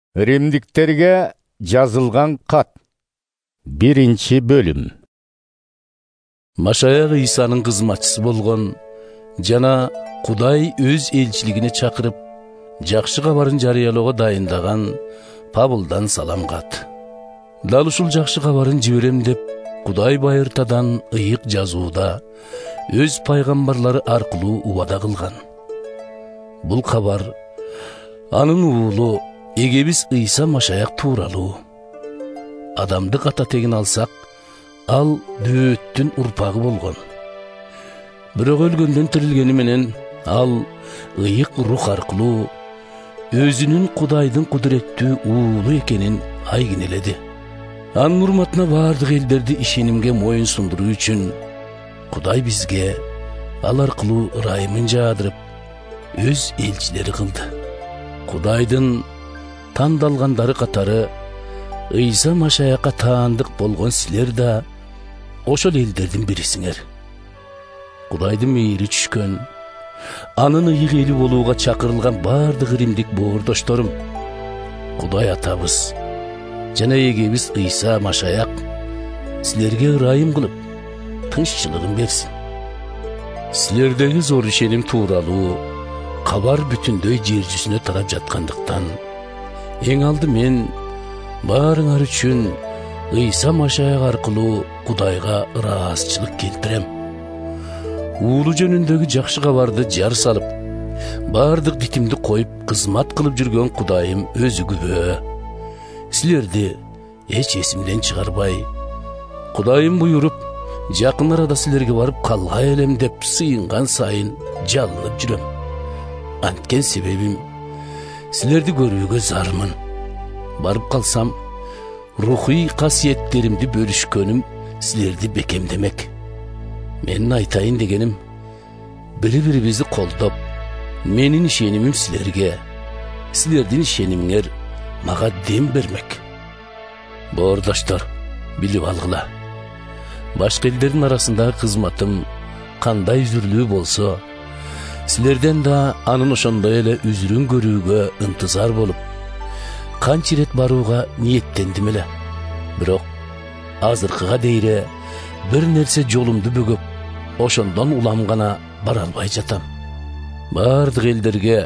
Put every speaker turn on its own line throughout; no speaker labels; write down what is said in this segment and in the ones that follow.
Римдиктерге жазылган кат. 1-бөлүм.
Машаяк Исанын кызматчысы болгон жана Кудай өз элчилигине чакырып, жакшы кабарын жарыялоого дайындаган Павылдан салам кат. Дал ушул жакшы кабарын жиберем деп Кудай байыртадан ыйык жазууда өз пайгамбарлары аркылуу убада кылган. Бул кабар анын уулу эгебиз Ыйса Машаяк тууралуу. Адамдык ата тегин алсак, ал дөөттүн урпагы болгон. Бирок өлгөндөн тирилгени менен ал ыйык рух аркылуу өзүнүн Кудайдын кудуреттүү уулу экенин айгинеледи. Анын урматына бардык элдерди ишенимге моюн сундуруу үчүн Кудай бизге ал аркылуу ырайымын жаадырып, өз элчилери кылды. Кудайдын тандалгандары катары Ыйса Машаякка таандык болгон силер да ошол элдердин бирисиңер. Кудайдын мейири түшкөн, анын ыйык эли болууга чакырылган бардык римдик боордошторум, Кудай атабыз жана эгебиз Ыйса Машаяк силерге ырайым кылып, тынччылыгын берсин. Силердеги зор ишеним тууралуу кабар бүтүндөй жер жүзүнө тарап жаткандыктан, эң алды мен баарыңар үчүн Ыйса Машаяк аркылуу Кудайга ыраазычылык келтирем. Уулу жөнүндөгү жакшы кабарды жар салып, бардык битимди коюп кызмат кылып жүргөн Кудайым өзү күбө. Силерди эч эсимден чыгарбай, Кудайым буйруп, жакын арада силерге барып калгай элем деп сыйынган сайын жалынып жүрөм. Анткен себебим силерди көрүүгө зармын. Барып калсам, рухий касиеттеримди бөлүшкөнүм силерди бекемдемек. Менин айтайын дегеним, бири-бирибизди колдоп, менин ишенимим силерге, силердин ишенимиңер мага дем бермек. Боордоштор, билип алгыла. Башка элдердин арасындагы кызматым кандай үзүрлүү болсо, силерден да анын ошондой эле үзүрүн көрүүгө ынтызар болуп, канча ирет барууга ниеттендим эле. Бирок азыркыга дейре бир нерсе жолумду бөгөп, ошондон улам гана бара албай жатам. Бардык элдерге,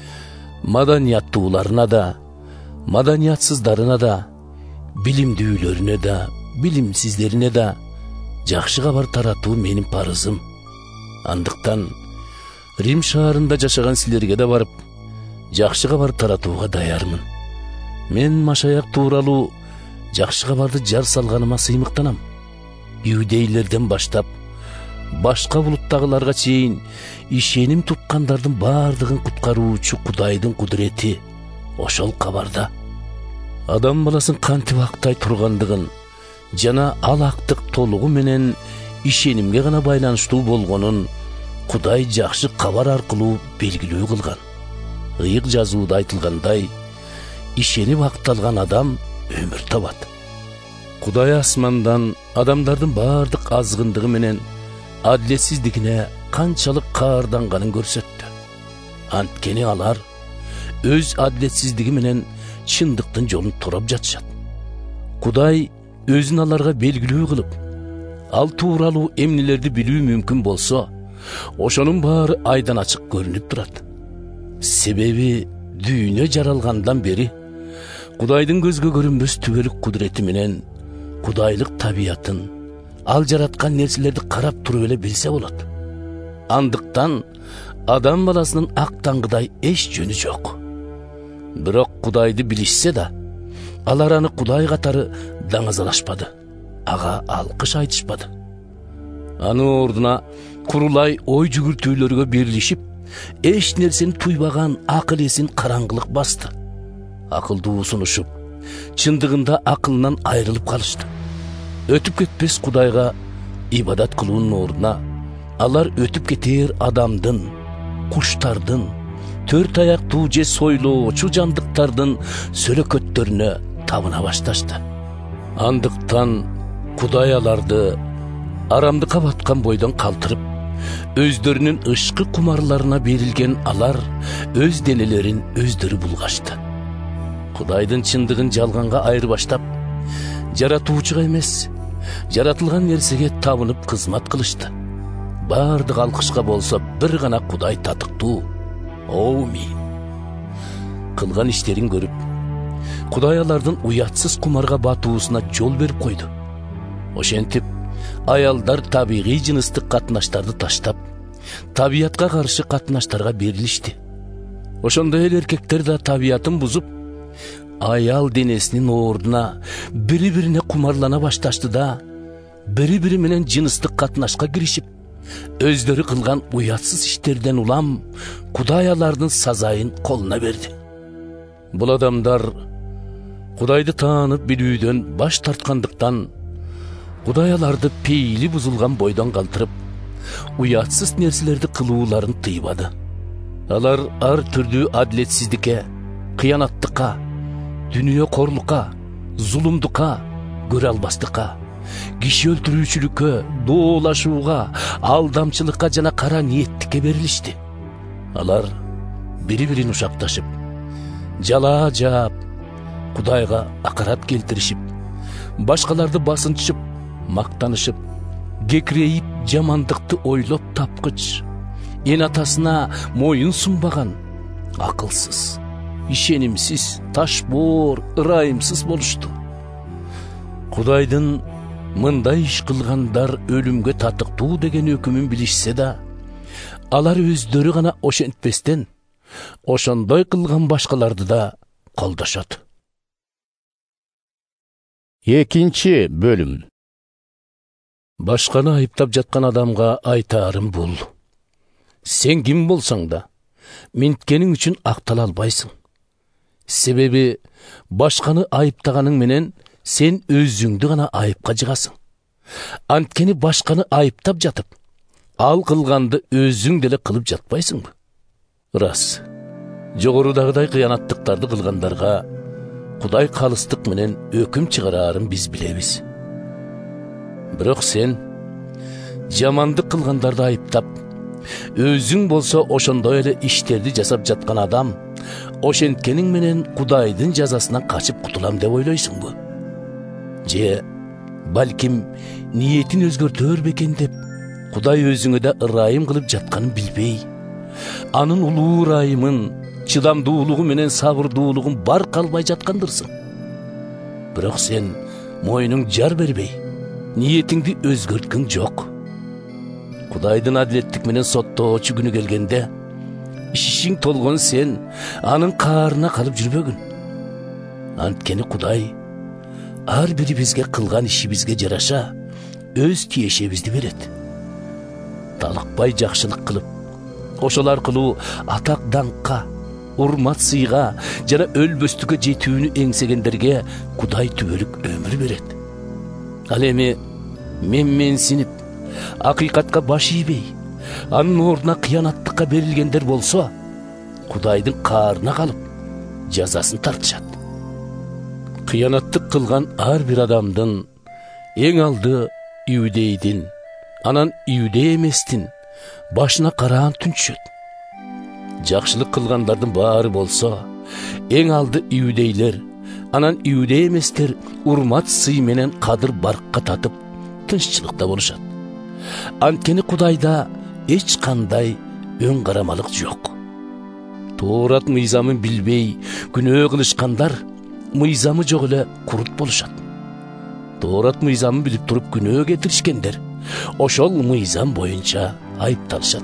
маданияттууларына да, маданиятсыздарына да, билимдүүлөрүнө да, билимсиздерине да жакшы кабар таратуу менин парызым. Андыктан Рим шаарында жашаган силерге да барып, жакшы кабар таратууга даярмын. Мен Машаяк тууралуу жакшы кабарды жар салганыма сыймыктанам. Иудейлерден баштап, башка булуттагыларга чейин ишеним туткандардын бардыгын куткаруучу Кудайдын кудурети ошол кабарда. Адам баласын кантип актай тургандыгын жана ал актык толугу менен ишенимге гана байланыштуу болгонун Кудай жакшы кабар аркылуу белгилүү кылган. Ыйык жазууда айтылгандай, ишенип акталган адам өмүр табат. Кудай асмандан адамдардын бардык азгындыгы менен адилетсиздигине канчалык каарданганын көрсөттү. Анткени алар өз адилетсиздиги менен чындыктын жолун туруп жатышат. Кудай өзүн аларга белгилүү кылып, ал тууралуу эмнелерди билүү мүмкүн болсо, ошонун баары айдан ачык көрүнүп турат. Себеби дүйнө жаралгандан бери Кудайдын көзгө көрүнбөс түбөлүк кудурети менен кудайлык табиятын, ал жараткан нерселерди карап туруп эле билсе болот. Андыктан адам баласынын актаңгыдай эч жөнү жок. Бирок Кудайды билишсе да, алар аны Кудай катары даңазалашпады, ага алкыш айтышпады. Анын ордуна курулай ой жүгүртүүлөргө бирилишип, эч нерсени туйбаган акыл эсин караңгылык басты. Акылдуу сунушуп, чындыгында акылынан айрылып калышты. Өтүп кетпес Кудайга ибадат кылуунун ордуна алар өтүп кетээр адамдын, куштардын, төрт аяктуу же сойлоочу жандыктардын сөлөкөттөрүнө табына башташты. Андыктан Кудай аларды арамдыкка баткан бойдон калтырып, өздөрүнүн ышкы кумарларына берилген алар өз денелерин өздөрү булгашты. Кудайдын чындыгын жалганга айырбаштап, жаратуучуга эмес, жаратылган нерсеге табынып кызмат кылышты. Бардык алкышка болсо бир гана Кудай татыктуу. Оумин. Кылган иштерин көрүп, Кудай алардын уятсыз кумарга батуусуна жол берип койду. Ошентип, аялдар табигый жыныстык катнаштарды таштап, табиятка каршы катнаштарга берилишти. Ошондой эле эркектер да табиятын бузуп, аял денесинин ордуна бири-бирине кумарлана башташты да, бири-бири менен жыныстык катнашка киришип, өздөрү кылган уятсыз иштерден улам Кудай алардын сазайын колуна берди. Бул адамдар Кудайды таанып билүүдөн баш тарткандыктан, Кудай аларды пейили бузулган бойдон калтырып, уятсыз нерселерди кылууларын тыйбады. Алар ар түрдүү адилетсиздикке, кыянаттыкка, дүнүйө корлукка, зулумдукка, көрө албастыкка, киши өлтүрүүчүлүккө, доолашууга, алдамчылыкка жана кара ниеттикке берилишти. Алар бири-бирин ушакташып, жалаа жаап, Кудайга акарат келтиришип, башкаларды басынчып, мактанышып, кекирейип, жамандыкты ойлоп тапкыч, эн атасына моюн сунбаган, акылсыз, ишенимсиз, ташбоор, ырайымсыз болушту. Кудайдын мындай иш кылгандар өлүмгө татыктуу деген өкүмүн билишсе да, алар өздөрү гана ошентпестен, ошондой кылган башкаларды да колдошот.
Экинчи бөлүм.
Башканы айыптап жаткан адамга айтаарым бул: сен ким болсаң да, минткениң үчүн актала албайсың. Себеби башканы айыптаганың менен сен өзүңдү гана айыпка жыгасың. Анткени башканы айыптап жатып, ал кылганды өзүң деле кылып жатпайсыңбы? Рас, жогорудагыдай кыянаттыктарды кылгандарга Кудай калыстык менен өкүм чыгарарын биз билебиз. Бирок сен жамандык кылгандарды айыптап, өзүң болсо ошондой эле иштерди жасап жаткан адам, ошенткениң менен Кудайдын жазасынан качып кутулам деп ойлойсуңбу? Же балким ниетин өзгөртөр бекен деп, Кудай өзүңө да ырайым кылып жатканын билбей, анын улуу ырайымын, чыдамдуулугу менен сабырдуулугун бар калбай жаткандырсың. Бирок сен моюнуң жар бербей, ниетиңди өзгөрткөң жок. Кудайдын адилеттик менен соттоочу күнү келгенде, ишишиң толгон сен анын каарына калып жүрбөгүн. Анткени Кудай ар бирибизге кылган ишибизге жараша өз тиешебизди берет. Талыкпай жакшылык кылып, ошол аркылуу атак даңкка, урмат сыйга жана өлбөстүккө жетүүнү эңсегендерге Кудай түбөлүк өмүр берет. Ал эми менсинип, акыйкатка баш ийбей, анын ордуна кыянаттыкка берилгендер болсо, Кудайдын каарына калып, жазасын тартышат. Кыянаттык кылган ар бир адамдын эң алды иудейдин, анан иудей эместин башына караан түнчүшөт. Жакшылык кылгандардын баары болсо, эң алды иудейлер, анан иудей эместер урмат сый менен кадыр баркка татып, тынччылыкта болушат. Анткени Кудайда эч кандай өн карамалык жок. Тоорат мыйзамын билбей күнөө кылышкандар мыйзамы жок эле курут болушат. Тоорат мыйзамын билип туруп күнөө кетиришкендер ошол мыйзам боюнча айыпталышат.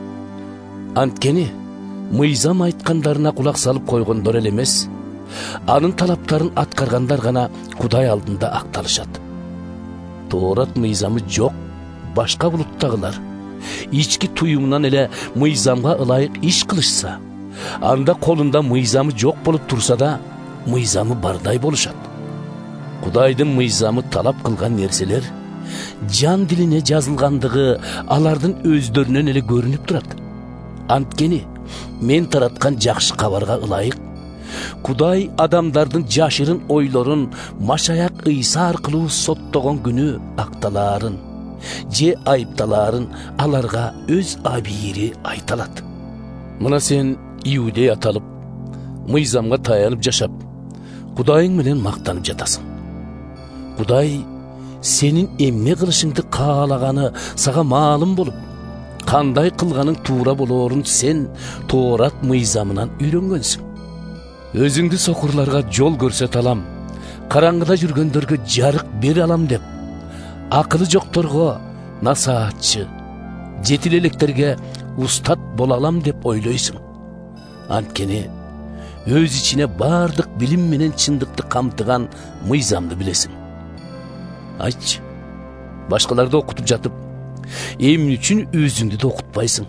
Анткени мыйзам айткандарына кулак салып койгондор эле эмес, анын талаптарын аткаргандар гана Кудай алдында акталышат. Тоорат мыйзамы жок башка булуттагылар ички туюмунан эле мыйзамга ылайык иш кылышса, анда колунда мыйзамы жок болуп турса да, мыйзамы бардай болушат. Кудайдын мыйзамы талап кылган нерселер жан дилине жазылгандыгы алардын өздөрүнөн эле көрүнүп турат. Анткени мен тараткан жакшы кабарга ылайык Кудай адамдардын жашырын ойлорун Машаяк Ыйса аркылуу соттогон күнү акталаарын же айыпталаарын аларга өз абийири айталат. Мына сен иудей аталып, мыйзамга таянып жашап, Кудайың менен мактанып жатасың. Кудай сенин эмне кылышыңды каалаганы сага маалым болуп, кандай кылганың туура болоорун сен Тоорат мыйзамынан үйрөнгөнсүң. Өзүңдү сокурларга жол көрсөтө алам, караңгыда жүргөндөргө жарык бере алам деп, акылы жокторго насаатчы, жетил электерге устат боло алам деп ойлойсуң. Анткени өз ичине бардык билим менен чындыкты камтыган мыйзамды билесиң. Айтчы, башкаларды окутуп жатып, эмне үчүн өзүңдү да окутпайсың?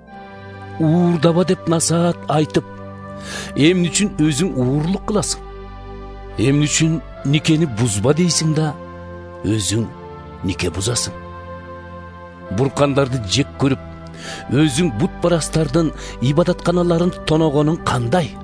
Уурдаба деп насаат айтып, эмне үчүн өзүң уурлук кыласың? Эмне үчүн никени бузба дейсиң да, өзүң нике бузасың? Буркандарды жек көрүп, өзүң бутпарастардын ибадатканаларын тоногонуң кандай?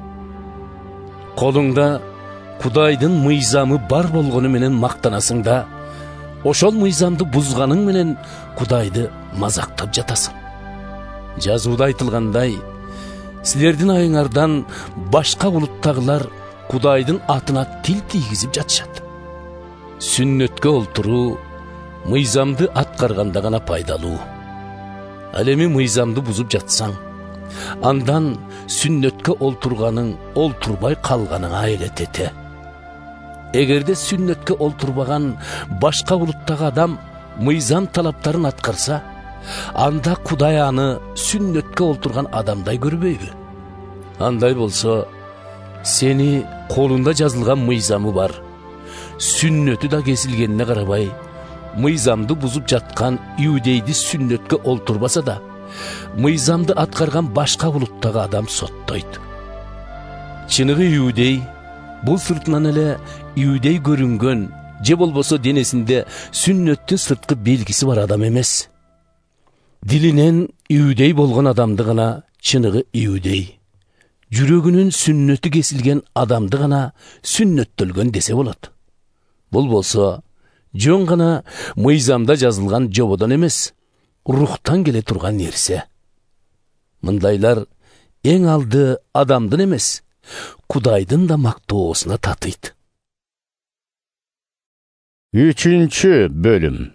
Колуңда Кудайдын мыйзамы бар болгону менен мактанасың да, ошол мыйзамды бузганың менен Кудайды мазактап жатасың. Жазууда айтылгандай, силердин айыңардан башка улуттагылар Кудайдын атына тил тийгизип жатышат. Сүннөткө олтуруу мыйзамды аткарганда гана пайдалуу. Ал эми мыйзамды бузуп жатсаң, андан сүннөткө олтурганың олтурбай калганыңа элетете. Эгерде сүннөткө олтурбаган башка улуттагы адам мыйзам талаптарын аткарса, анда Кудай аны сүннөткө олтурган адамдай көрбөйбү? Андай болсо, сени колунда жазылган мыйзамы бар, сүннөтү да кесилгенине карабай, мыйзамды бузуп жаткан иудейди сүннөткө олтурбаса да, мыйзамды аткарган башка улуттагы адам соттойт. Чыныгы иудей бул сыртынан эле иудей көрүнгөн, же болбосо денесинде сүннөттүн сырткы белгиси бар адам эмес. Дилинен иудей болгон адамды гана чыныгы иудей, жүрөгүнүн сүннөтү кесилген адамды гана сүннөттөлгөн десе болот. Бул болсо жөн гана мыйзамда жазылган жободон эмес, рухтан келе турган нерсе. Мындайлар эң алды адамдын эмес, Кудайдын да мактоосуна татыйт.
3 бөлүм.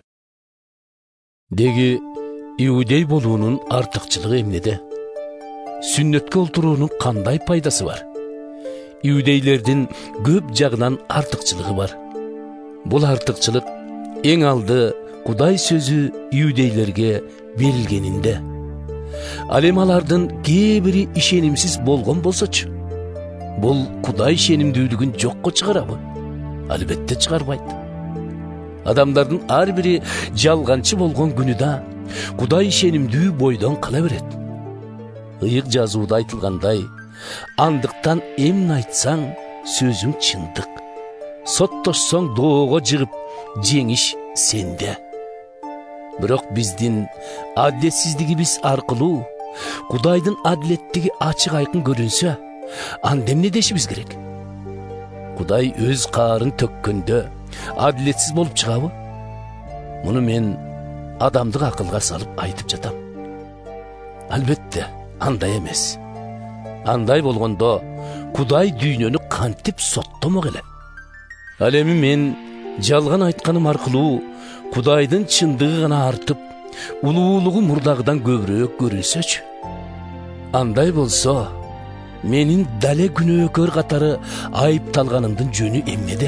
Деги иудей болуунун артыкчылыгы эмнеде? Сүннөткө олтуруунун кандай пайдасы бар? Иудейлердин көп жагынан артыкчылыгы бар. Бул артыкчылык эң алды Кудай сөзү иудейлерге берилгенинде. Ал эми алардын кээ бири ишенимсиз болгон болсочу, бул Кудай ишенимдүүлүгүн жокко чыгарабы? Албетте чыгарбайт. Адамдардын ар бири жалганчы болгон күнү да Кудай ишенимдүү бойдон кала берет. Ыйык жазууда айтылгандай, андыктан эмне айтсаң, сөзүң чындык. Соттошсоң доого жыгып, жеңиш сенде. Бирок биздин адилетсиздигибиз аркылуу Кудайдын адилеттиги ачык айкын көрүнсө, анда эмне дешибиз керек? Кудай өз каарын төккөндө адилетсиз болуп чыгабы? Муну мен адамдык акылга салып айтып жатам. Албетте, андай эмес. Андай болгондо Кудай дүйнөнү кантип соттомок эле? Ал эми мен жалган айтканым аркылуу Кудайдын чындыгы гана артып, улуулугу мурдагыдан көбүрөөк көрүнсөчү. Андай болсо, менин дале күнөөкөр катары айыпталганымдын жөнү эмнеде?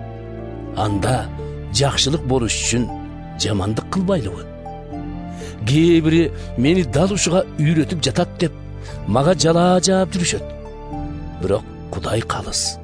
Анда жакшылык болуш үчүн жамандык кылбайлыбы? Кээ бири мени дал ушуга үйрөтүп жатат деп, мага жалаа жаап жүрүшөт. Бирок Кудай калыс.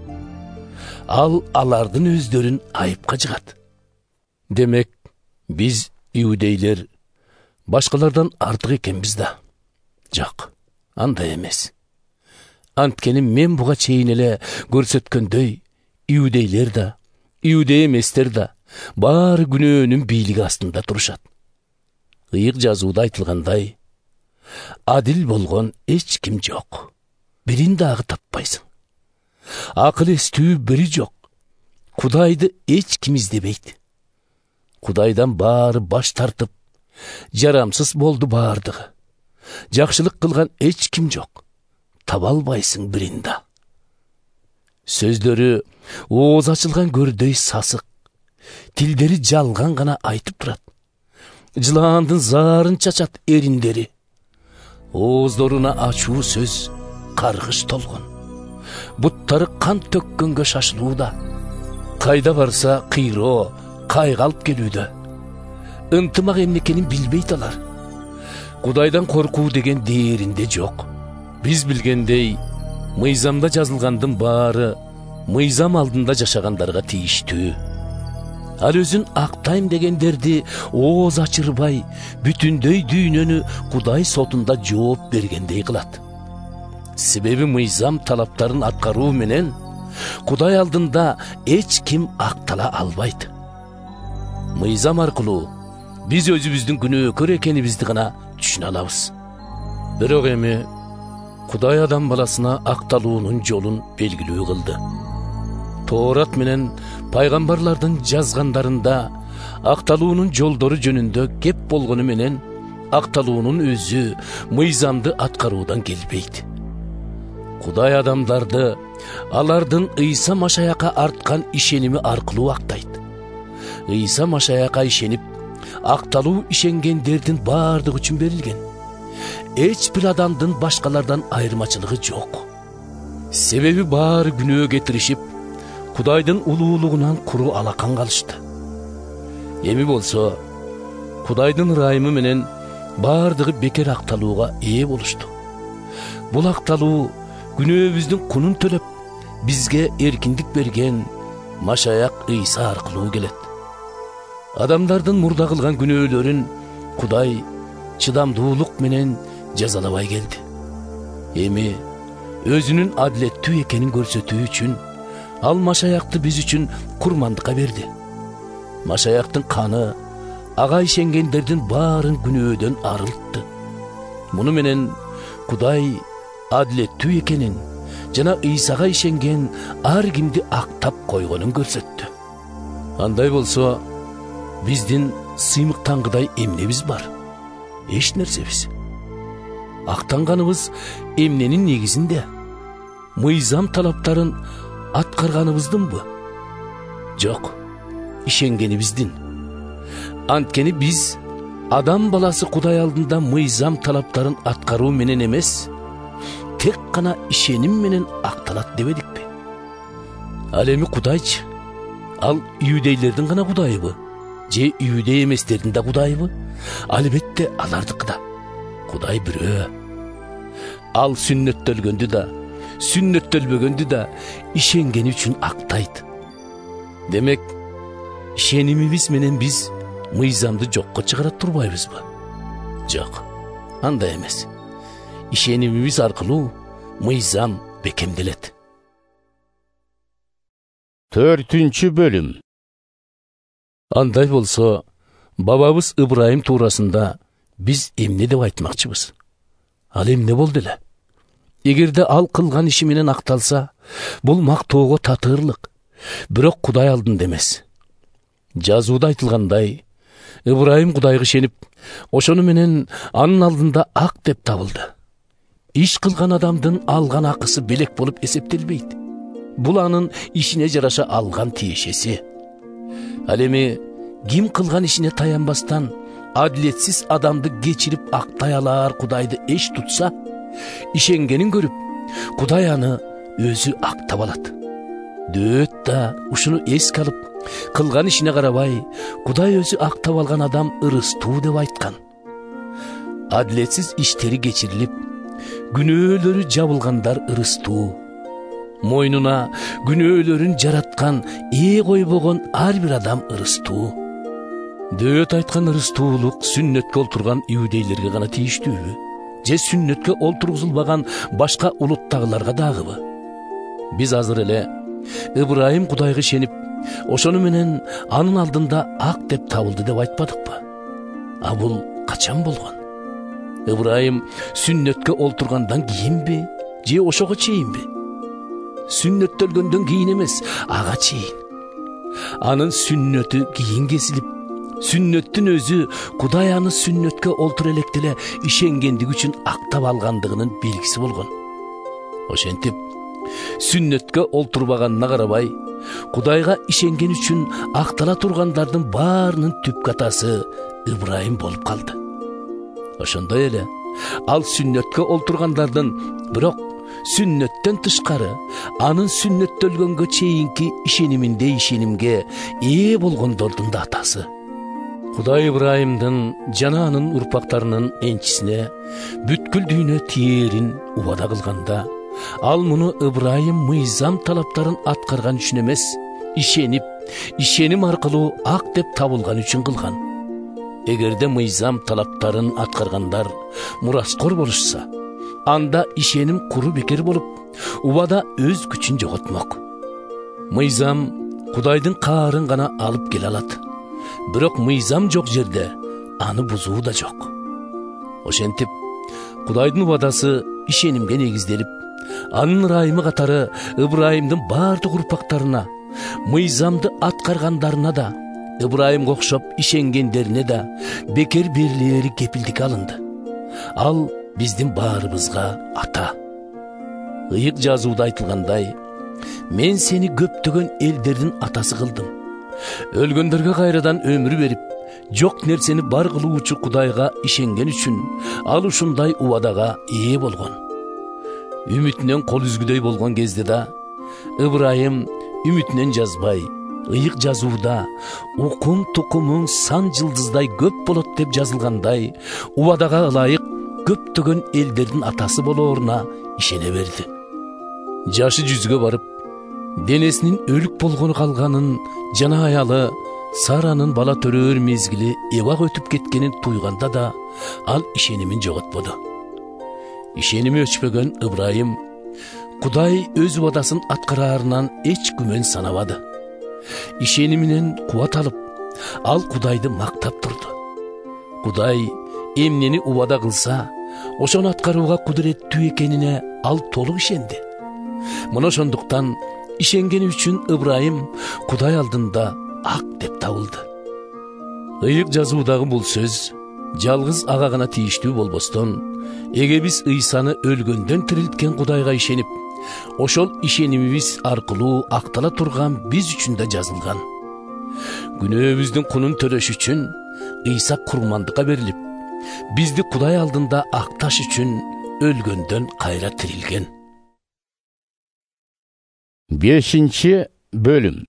Ал алардын өздөрүн айыпка жыгат. Демек, биз иудейлер башкалардан артык экенбиз да? Жок, андай эмес. Анткени мен буга чейин эле көрсөткөндөй, иудейлер да, иудей эместер да баары күнөөнүн бийлиги астында турушат. Ыйык жазууда айтылгандай, адил болгон эч ким жок. Бирин дагы таппайсың. Акыл эстүү бири жок. Кудайды эч ким издебейт. Кудайдан баары баш тартып, жарамсыз болду баардыгы. Жакшылык кылган эч ким жок. Таба албайсың бирин да. Сөздөрү ооз ачылган көрдөй сасык, тилдери жалган гана айтып турат. Жылаандын заарын чачат эриндери. Ооздоруна ачуу сөз каргыш толгон. Буттары кан төккөнгө шашылууда. Кайда барса кыйроо, кайга алып келүүдө. Ынтымак эмнекенин билбейт алар. Кудайдан коркуу деген дээринде жок. Биз билгендей, мыйзамда жазылгандын баары мыйзам алдында жашагандарга тийиштүү. Ал өзүн актайм дегендерди ооз ачырбай, бүтүндөй дүйнөнү Кудай сотунда жооп бергендей кылат. Себеби мыйзам талаптарын аткаруу менен Кудай алдында эч ким актала албайт. Мыйзам аркылуу биз өзүбүздүн күнөөкөр экенибизди гана түшүнө алабыз. Бирок эми Кудай адам баласына акталуунун жолун белгилүү кылды. Тоорат менен пайгамбарлардын жазгандарында акталуунун жолдору жөнүндө кеп болгону менен акталуунун өзү мыйзамды аткаруудан келбейт. Кудай адамдарды алардын Ыйса Машаякка арткан ишеними аркылуу актайт. Ыйса Машаякка ишенип акталуу ишенгендердин баардыгы үчүн берилген. Эч бир адамдын башкалардан айырмачылыгы жок. Себеби баары күнөө кетиришип, Кудайдын улуулугунан куру алакан калышты. Эми болсо, Кудайдын ырайымы менен баардыгы бекер акталууга ээ болушту. Бул акталуу күнөөбүздүн кунун төлөп, бизге эркиндик берген Машаяк Ыйса аркылуу келет. Адамдардын мурда кылган күнөөлөрүн Кудай чыдамдуулук менен жазалабай келди. Эми өзүнүн адилеттүү экенин көрсөтүү үчүн ал Машаякты биз үчүн курмандыкка берди. Машаяктын каны ага ишенгендердин баарын күнөөдөн арылтты. Муну менен Кудай адилеттүү экенин жана Ыйсага ишенген ар кимди актап койгонун көрсөттү. Андай болсо, биздин сыймыктангыдай эмнебиз бар? Эч нерсебиз. Актанганыбыз эмненин негизинде? Мыйзам талаптарын аткарганыбыздынбы? Жок, ишенгенибиздин. Анткени биз адам баласы Кудай алдында мыйзам талаптарын аткаруу менен эмес, тек гана ишеним менен акталат дебедикпи? Ал эми Кудайчы? Ал иудейлердин гана Кудайбы? Же иудей эместердин да Кудайбы? Албетте алардыкы да. Кудай бирөө. Ал сүннөттөлгөндү да, сүннөттөлбөгөндү да ишенгени үчүн актайт. Демек, ишенимибиз менен биз мыйзамды жокко чыгара турбайбызбы? Жок, андай эмес. Ишенимибиз аркылуу мыйзам бекемделет.
4 бөлүм.
Андай болсо, бабабыз Ыбрайым туурасында биз эмне деп айтмакчыбыз? Ал эмне болду эле? Эгерде ал кылган иши менен акталса, бул мактоого татырлык, бирок Кудай алдында эмес. Жазууда айтылгандай, Ыбрайым Кудайга ишенип, ошону менен анын алдында ак деп табылды. Иш кылган адамдын алган акысы белек болуп эсептелбейт. Бул анын ишине жараша алган тиешеси. Ал эми ким кылган ишине таянбастан адилетсиз адамды кечирип актай алар Кудайды эч тутса, ишенгенин көрүп, Кудай аны өзү актап алат. Дөөт да ушуну эске алып, кылган ишине карабай, Кудай өзү актап алган адам ырыстуу деп айткан. Адилетсиз иштери кечирилип, күнөөлөрү жабылгандар ырыстуу. Мойнуна күнөөлөрүн жараткан, койбогон ар бир адам ырыстуу. Дөөт айткан ырыстуулук сүннөткө олтурган иудейлерге гана тийиштүүбү? Же сүннөткө олтургузулбаган башка улуттагыларга дагыбы? Биз азыр эле Ыбрайым Кудайга ишенип, ошону менен анын алдында ак деп табылды деп айтпадыкпы? А бул качан болгон? Ыбрайым сүннөткө олтургандан кийинби, же ошого чейинби? Сүннөттөлгөндөн кийин эмес, ага чейин. Анын сүннөтү кийин кесилип, сүннөттүн өзү Кудай аны сүннөткө олтура электеле ишенгендиги үчүн актап алгандыгынын белгиси болгон. Ошентип, сүннөткө олтурбаганына карабай, Кудайга ишенген үчүн актала тургандардын баарынын түп катасы Ибрайым болуп калды. Ошондой эле ал сүннөткө олтургандардын, бирок сүннөттөн тышкары анын сүннөттөлгөнгө чейинки ишениминде ишенимге ээ болгондордун да атасы. Кудай Ибрайымдын жана анын урпактарынын энчисине бүткүл дүйнө тиерин убада кылганда, ал муну Ибрайым мыйзам талаптарын аткарган үчүн эмес, ишенип, ишеним аркылуу ак деп табылган үчүн кылган. Эгерде мыйзам талаптарын аткаргандар мураскор болушса, анда ишеним куру бекер болуп, убада өз күчүн жоготмок. Мыйзам Кудайдын каарын гана алып келе алат. Бирок мыйзам жок жерде аны бузуу да жок. Ошентип, Кудайдын убадасы ишенимге негизделип, анын ырайымы катары Ибрайымдын бардык урпактарына, мыйзамды аткаргандарына да, Ибрайымга окшоп ишенгендерине да бекер берилери кепилдик алынды. Ал биздин баарыбызга ата. Ыйык жазууда айтылгандай, мен сени көптөгөн элдердин атасы кылдым. Өлгөндөргө кайрадан өмүр берип, жок нерсени бар кылуучу Кудайга ишенген үчүн ал ушундай убадага ээ болгон. Үмүтүнөн кол үзгүдөй болгон кезде да Ибрайым үмүтүнөн жазбай, ыйык жазууда укум тукумуң сан жылдыздай көп болот деп жазылгандай, убадага ылайык көптөгөн элдердин атасы болооруна ишене берди. Жашы жүзгө барып, денесинин өлүк болгону калганын жана аялы Саранын бала төрөөр мезгили эбак өтүп кеткенин туйганда да ал ишенимин жоготподу. Ишеними өчпөгөн Ибрайым Кудай өз убадасын аткараарынан эч күмөн санабады. Ишениминен кубат алып, ал Кудайды мактап турду. Кудай эмнени убада кылса, ошону аткарууга кудуреттүү экенине ал толук ишенди. Мына ошондуктан ишенгени үчүн Ибрайым Кудай алдында ак деп табылды. Ыйык жазуудагы бул сөз жалгыз ага гана тийиштүү болбостон, эге биз Ыйсаны өлгөндөн тирилткен Кудайга ишенип, ошол ишенимибиз аркылуу актала турган биз үчүн да жазылган. Күнөөбүздүн кунун төлөш үчүн Ыйса курмандыкка берилип, бизди Кудай алдында акташ үчүн өлгөндөн кайра тирилген.
5-бөлүм.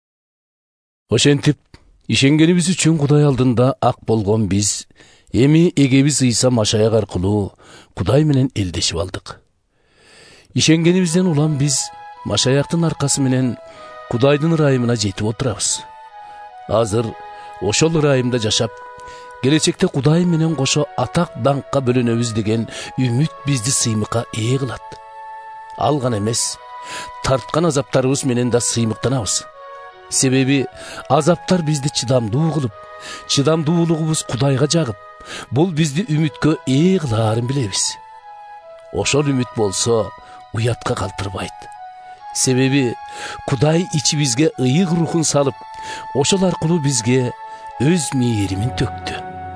Ошентип, ишенгенибиз үчүн Кудай алдында ак болгон биз эми эгебиз Ыйса Машаяк аркылуу Кудай менен элдешип алдык. Ишенгенибизден улам биз Машаяктын аркасы менен Кудайдын ырайымына жетип отурабыз. Азыр ошол ырайымда жашап, келечекте Кудай менен кошо атак даңкка бөлөнөбүз деген үмүт бизди сыймыкка ээ кылат. Ал гана эмес, тарткан азаптарыбыз менен да сыймыктанабыз. Себеби азаптар бизди чыдамдуу кылып, чыдамдуулугубуз Кудайга жагып, бул бизди үмүткө ээ кылаарын билебиз. Ошол үмүт болсо уятка калтырбайт. Себеби Кудай ичибизге ыйык рухун салып, ошол аркылуу бизге өз мээримин төктү.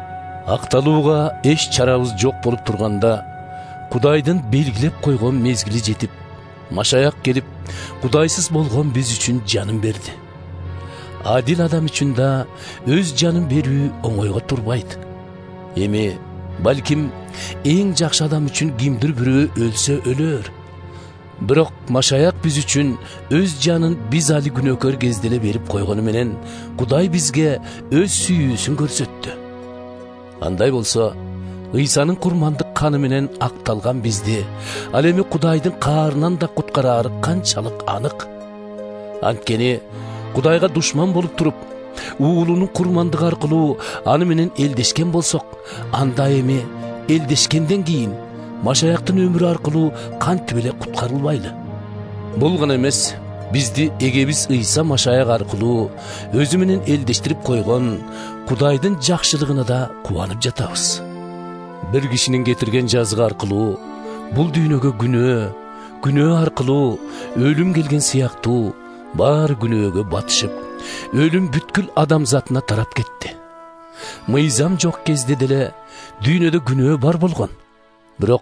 Акталууга эч чарабыз жок болуп турганда, Кудайдын белгилеп койгон мезгили жетип, Машаяк келип, Кудайсыз болгон биз үчүн жанын берди. Адил адам үчүн да өз жанын берүү оңойго турбайт. Эми балким эң жакшы адам үчүн кимдир бирөө өлсө өлөр. Бирок Машаяк биз үчүн өз жанын биз али күнөөкөр кезде эле берип койгону менен Кудай бизге өз сүйүүсүн көрсөттү. Андай болсо, Ыйсанын курмандык каны менен акталган бизди ал эми Кудайдын каарынан да куткараары канчалык анык. Анткени Кудайга душман болуп туруп, уулунун курмандыгы аркылуу аны менен элдешкен болсок, анда эми элдешкенден кийин Машаяктын өмүрү аркылуу кантип эле куткарылбайлы. Бул гана эмес, бизди эгебиз Ыйса Машаяк аркылуу өзү менен элдештирип койгон Кудайдын жакшылыгына да кубанып жатабыз. Бир кишинин кетирген жазыгы аркылуу бул дүйнөгө күнөө аркылуу өлүм келген сыяктуу баары күнөөгө батышып, өлүм бүткүл адамзатына тарап кетти. Мыйзам жок кезде деле дүйнөдө күнөө бар болгон. Бирок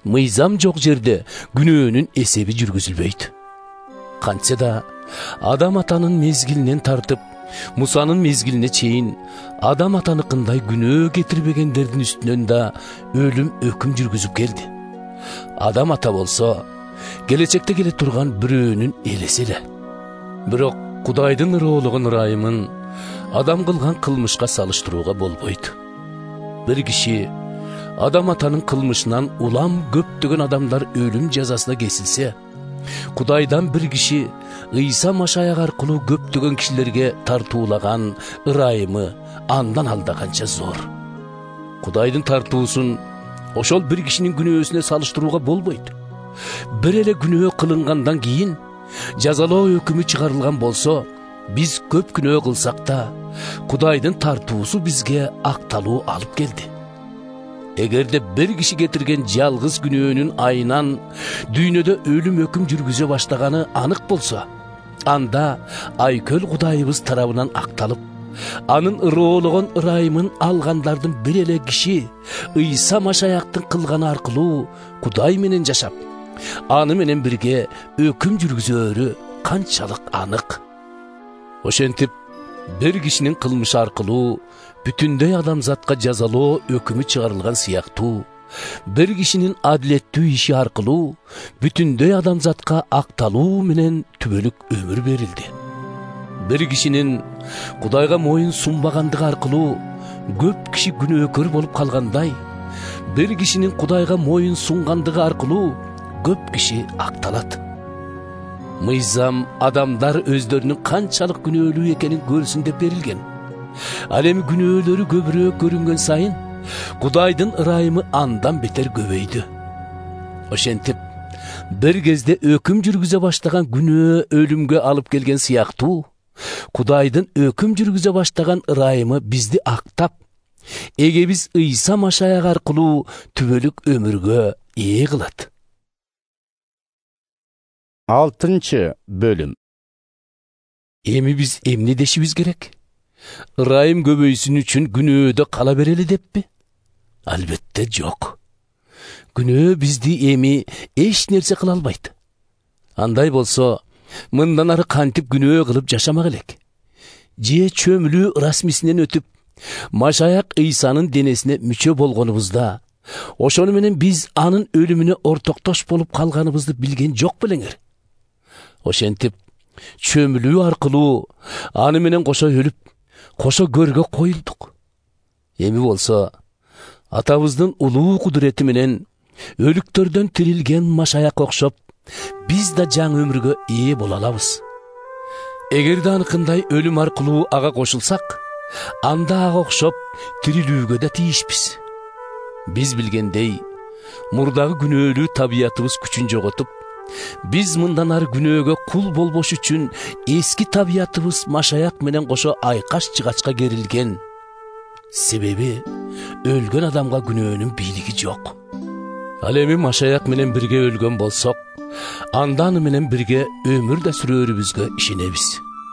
Мыйзам жок жерде күнөөнүн эсеби жүргүзүлбөйт. Кантсе да адам атанын мезгилинен тартып Мусанын мезгилине чейин адам атаныкындай күнөө кетирбегендердин үстүнөн да өлүм өкүм жүргүзүп келди. Адам ата болсо келечекте келе турган бирөөнүн элеси эле. Бирок Кудайдын ыроолугун ырайымын адам кылган кылмышка салыштырууга болбойт. Бир киши адам атанын кылмышынан улам көптөгөн адамдар өлүм жазасына кесилсе, Кудайдан бир киши Ыйса Машаяк аркылуу көптөгөн кишилерге тартуулаган ырайымы андан алда канча зор. Кудайдын тартуусун ошол бир кишинин күнөөсүнө салыштырууга болбойт. Бир эле күнөө кылынгандан кийин жазалоо өкүмү чыгарылган болсо, биз көп күнөө кылсак да, Кудайдын тартуусу бизге акталуу алып келди. Эгерде бир киши кетирген жалгыз күнөөнүн айынан дүйнөдө өлүм өкүм жүргүзө баштаганы анык болсо, анда айкөл Кудайыбыз тарабынан акталып, анын ыроологон ырайымын алгандардын бир эле киши Ыйса Машаяктын кылганы аркылуу Кудай менен жашап, аны менен бирге өкүм жүргүзөөрү канчалык анык. Ошентип, бир кишинин кылмышы аркылуу бүтүндөй адамзатка жазалоо өкүмү чыгарылган сыяктуу, бир кишинин адилеттүү иши аркылуу бүтүндөй адамзатка акталуу менен түбөлүк өмүр берилди. Бир кишинин Кудайга моюн сунбагандыгы аркылуу көп киши күнөөкөр болуп калгандай, бир кишинин Кудайга моюн сунгандыгы аркылуу көп киши акталат. Мыйзам адамдар өздөрүнүн канчалык күнөөлүү экенин көрсүн деп берилген. Ал эми күнөөлөрү көбүрөөк көрүнгөн сайын Кудайдын ырайымы андан бетер көбөйдү. Ошентип, бир кезде өкүм жүргүзө баштаган күнөө өлүмгө алып келген сыяктуу, Кудайдын өкүм жүргүзө баштаган ырайымы бизди актап, эге биз Ыйса Машаяк аркылуу түбөлүк өмүргө ээ кылат.
6 бөлүм.
Эми биз эмне дешибиз керек? Ырайым көбөйсүн үчүн күнөөдө кала берели деппи? Албетте жок. Күнөө бизди эми эч нерсе кыла албайт. Андай болсо, мындан ары кантип күнөө кылып жашамак элек? Же чөмүлүү расмисинен өтүп, Машаяк Ыйсанын денесине мүчө болгонубузда, ошону менен биз анын өлүмүнө ортоктош болуп калганыбызды билген жок белеңер? Ошентип, чөмүлүү аркылуу аны менен кошо өлүп, кошо көргө коюлдук. Эми болсо, атабыздын улуу кудурети менен өлүктөрдөн тирилген Машаяк окшоп, биз да жаңы өмүргө ээ боло алабыз. Эгерде аныкындай өлүм аркылуу ага кошулсак, анда ага окшоп тирилүүгө да тийишпиз. Биз билгендей, мурдагы күнөөлүү табиятыбыз күчүн жоготуп, биз мындан ары күнөөгө кул болбош үчүн эски табиятыбыз Машаяк менен кошо айкаш жыгачка керилген. Себеби өлгөн адамга күнөөнүн бийлиги жок. Ал эми Машаяк менен бирге өлгөн болсок, анда аны менен бирге өмүр да сүрөөрүбүзгө ишенебиз.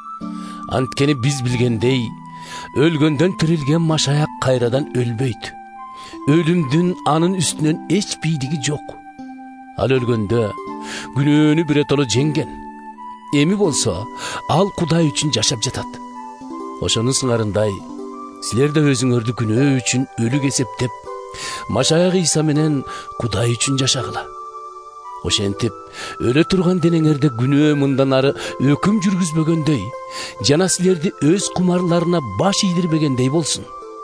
Анткени биз билгендей, өлгөндөн тирилген Машаяк кайрадан өлбөйт. Өлүмдүн анын үстүнөн эч бийлиги жок. Ал өлгөндө күнөөнү биротоло жеңген. Эми болсо, ал Кудай үчүн жашап жатат. Ошонун сыңарындай, силер да өзүңөрдү күнөө үчүн өлүк эсептеп, Машаяк Ыйса менен Кудай үчүн жашагыла. Ошентип, өлө турган денеңерде күнөө мындан ары өкүм жүргүзбөгөндөй, жана силерди өз кумарларына баш ийдирбегендей болсун.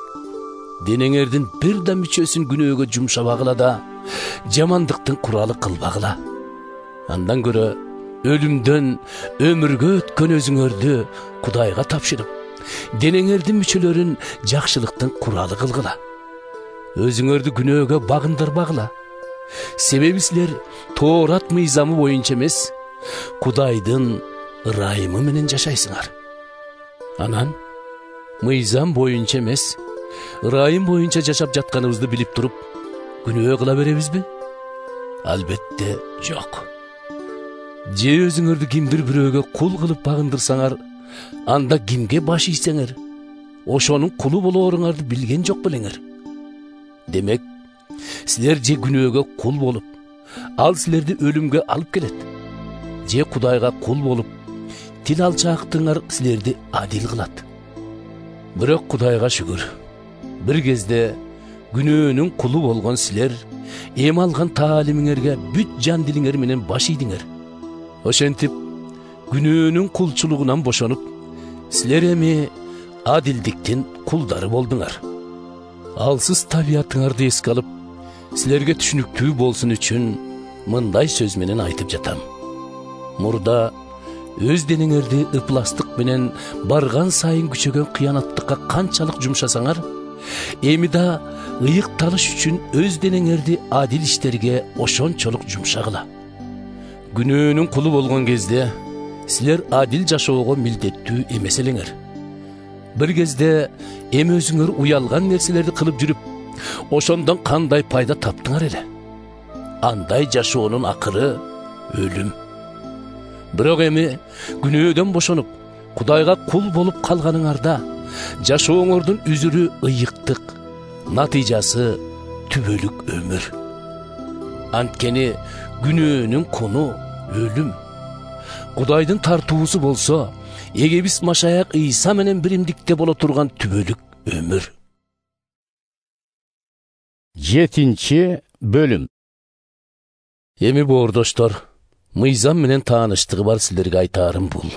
Денеңердин бир да мүчөсүн күнөөгө жумшабагыла да, жамандыктын куралы кылбагыла. Андан көрө өлүмдөн өмүргө өткөн өзүңөрдү Кудайга тапшырып, денеңердин мүчөлөрүн жакшылыктын куралы кылгыла. Өзүңөрдү күнөөгө багындырбагыла. Себеби силер Тоорат мыйзамы боюнча эмес, Кудайдын ырайымы менен жашайсыңар. Анан мыйзам боюнча эмес, ырайым боюнча жашап жатканыбызды билип туруп, күнөө кыла беребизби? Албетте жок. Же өзүңөрдү кимдир бирөөгө кул кылып багындырсаңар, анда кимге баш ийсеңер, ошонун кулу болооруңарды билген жок белеңер. Демек, силер же күнөөгө кул болуп, ал силерди өлүмгө алып келет. Же Кудайга кул болуп, тил алчаактыңар силерди адил кылат. Бирок Кудайга шүгүр, бир кезде күнөөнүн кулу болгон силер эми алган таалимиңерге бүт жан дилиңер менен баш ийдиңер. Ошентип күнөөнүн кулчулугунан бошонуп, силер эми адилдиктин кулдары болдуңар. Алсыз табиятыңарды эске алып, силерге түшүнүктүү болсун үчүн мындай сөз менен айтып жатам. Мурда өз денеңерди ыпластык менен барган сайын күчөгөн кыянаттыкка канчалык жумшасаңар, эми да ыйыкталыш үчүн өз денеңерди адил иштерге ошончолук жумшагыла. Күнөөнүн кулу болгон кезде силер адил жашоого милдеттүү эмес элеңер. Бир кезде эми өзүңөр уялган нерселерди кылып жүрүп, ошондон кандай пайда таптыңар эле? Андай жашоонун акыры өлүм. Бирок эми күнөөдөн бошонуп, Кудайга кул болуп калганыңарда, жашооңордун үзүрү ыйыктык, натыйжасы түбөлүк өмүр. Анткени күнөөнүн куну өлүм. Кудайдын тартуусу болсо, эгебиз Машаяк Ийса менен биримдикте боло турган түбөлүк өмүр.
7 бөлүм.
Эми боордоштор, мыйзам менен тааныштыгы бар силерге айтаарым бул.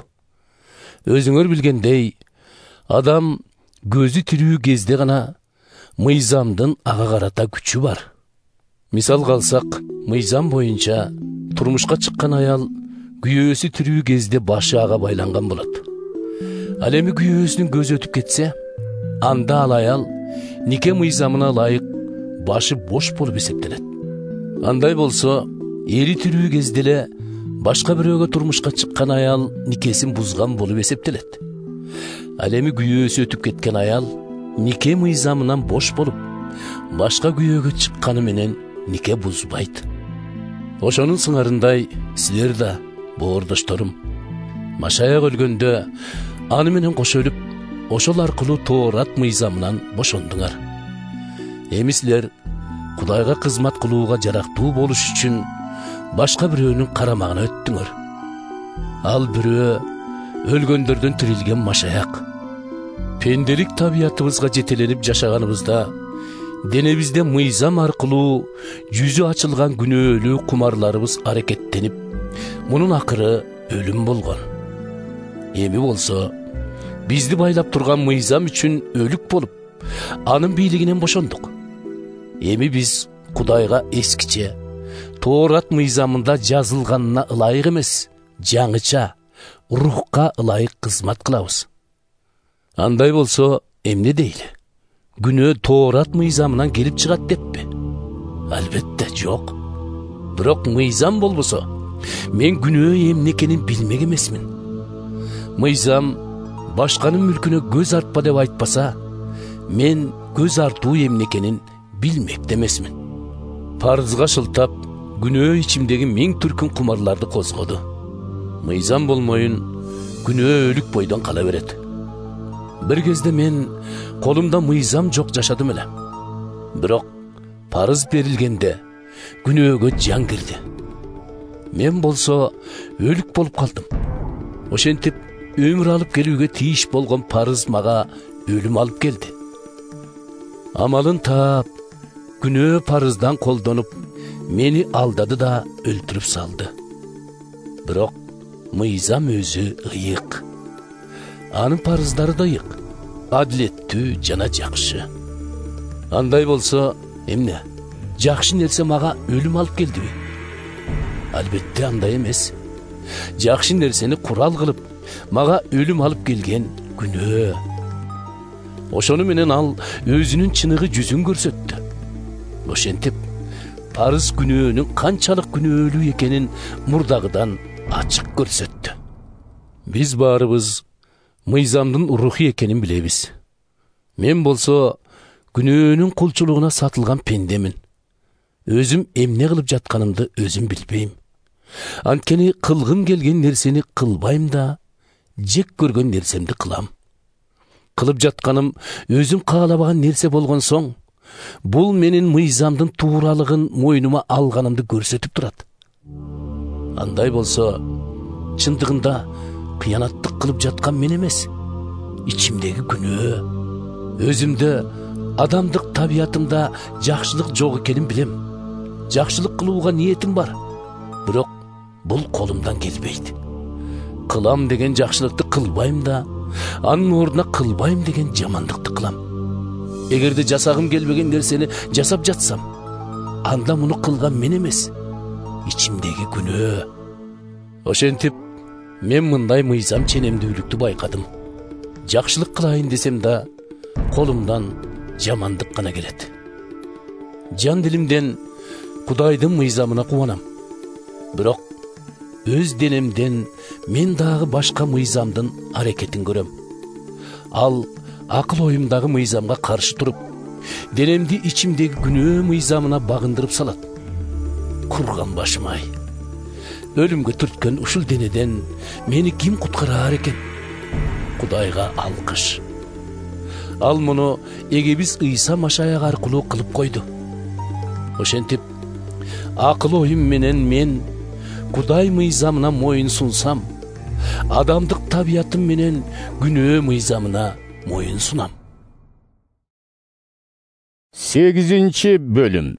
Өзүңөр билгендей, адам көзү тирүү кезде гана мыйзамдын ага карата күчү бар. Мисал калсак, мыйзам боюнча турмушка чыккан аял күйөөсү тирүү кезде башы ага байланган болот. Ал эми күйөөсүнүн көзү өтүп кетсе, анда ал аял нике мыйзамына ылайык башы бош болуп эсептелет. Андай болсо, эри тирүү кезде эле башка бирөөгө турмушка чыккан аял никесин бузган болуп эсептелет. Ал эми күйөөсү өтүп кеткен аял нике мыйзамынан бош болуп, башка күйөөгө чыкканы менен нике бузбайт. Ошонун сыңарындай силер да, боордошторум, Машаяк өлгөндө аны менен кошо өлүп, ошол аркылуу Тоорат мыйзамынан бошондуңар. Эми силер Кудайга кызмат кылууга жарактуу болуш үчүн башка бирөөнүн карамагына өттүңөр. Ал бирөө өлгөндөрдөн тирилген Машаяк. Пенделик табиятыбызга жетеленип жашаганыбызда, денебизде мыйзам аркылуу жүзү ачылган күнөөлүү кумарларыбыз аракеттенип, мунун акыры өлүм болгон. Эми болсо, бизди байлап турган мыйзам үчүн өлүк болуп, анын бийлигинен бошондук. Эми биз Кудайга эскиче, Тоорат мыйзамында жазылганына ылайык эмес, жаңыча, рухка ылайык кызмат кылабыз. Андай болсо, эмне дейли? Күнөө Тоорат мыйзамынан келип чыгат деппи? Албетте жок. Бирок мыйзам болбосо, мен күнөө эмне экенин билмек эмесмин. Мыйзам башканын мүлкүнө көз артпа деп айтпаса, мен көз артуу эмне экенин билмек эмесмин. Парызга шылтап, күнөө ичимдеги миң түркүн кумарларды козгоду. Мыйзам болмоюн, күнөө өлүк бойдон кала берет. Бир кезде мен колумда мыйзам жок жашадым эле. Бирок парыз берилгенде күнөөгө жан кирди. Мен болсо өлүк болуп калдым. Ошентип өмүр алып келүүгө тийиш болгон парыз мага өлүм алып келди. Амалын таап, күнөө парыздан колдонуп, мени алдады да өлтүрүп салды. Бирок мыйзам өзү ыйык. Анын парыздары да ыйык, адилеттүү жана жакшы. Андай болсо, эмне? Жакшы нерсе мага өлүм алып келдиби? Албетте андай эмес. Жакшы нерсени курал кылып, мага өлүм алып келген күнөө. Ошону менен ал өзүнүн чыныгы жүзүн көрсөттү. Ошентип, парыз күнөөнүн канчалык күнөөлүү экенин мурдагыдан ачык көрсөттү. Биз баарыбыз мыйзамдын рухи экенин билебиз. Мен болсо күнөөнүн кулчулугуна сатылган пендемин. Өзүм эмне кылып жатканымды өзүм билбейм. Анткени кылгым келген нерсени кылбайм да, жек көргөн нерсемди кылам. Кылып жатканым өзүм каалабаган нерсе болгон соң, бул менин мыйзамдын тууралыгын мойнума алганымды көрсөтүп турат. Андай болсо, чындыгында кыянаттык кылып жаткан мен эмес, ичимдеги күнөө, өзүмдө, адамдык табиятымда жакшылык жок экенин билем. Жакшылык кылууга ниетим бар, бирок бул колумдан келбейт. Кылам деген жакшылыкты кылбайм да, анын ордуна кылбайм деген жамандыкты кылам. Эгерде жасагым келбеген нерсени жасап жатсам, анда муну кылган мен эмес, ичимдеги күнөө. Ошентип, мен мындай мыйзам ченемдүүлүктү байкадым. Жакшылык кылайын десем да, колумдан жамандык гана келет. Жан дилимден Кудайдын мыйзамына кубанам. Бирок өз денемден мен дагы башка мыйзамдын аракетин көрөм. Ал акыл оюмдагы мыйзамга каршы туруп, денемди ичимдеги күнөө мыйзамына багындырып салат. Курган башым-ай. Өлүмгө түрткөн ушул денеден мени ким куткарар экен? Кудайга алкыш. Ал муну эгебиз Ыйса Машаяк аркылуу кылып койду. Ошентип, акыл оюм менен мен Кудай мыйзамына моюн сунсам, адамдык табиятым менен күнөө мыйзамына моюн сунам.
8-бөлүм.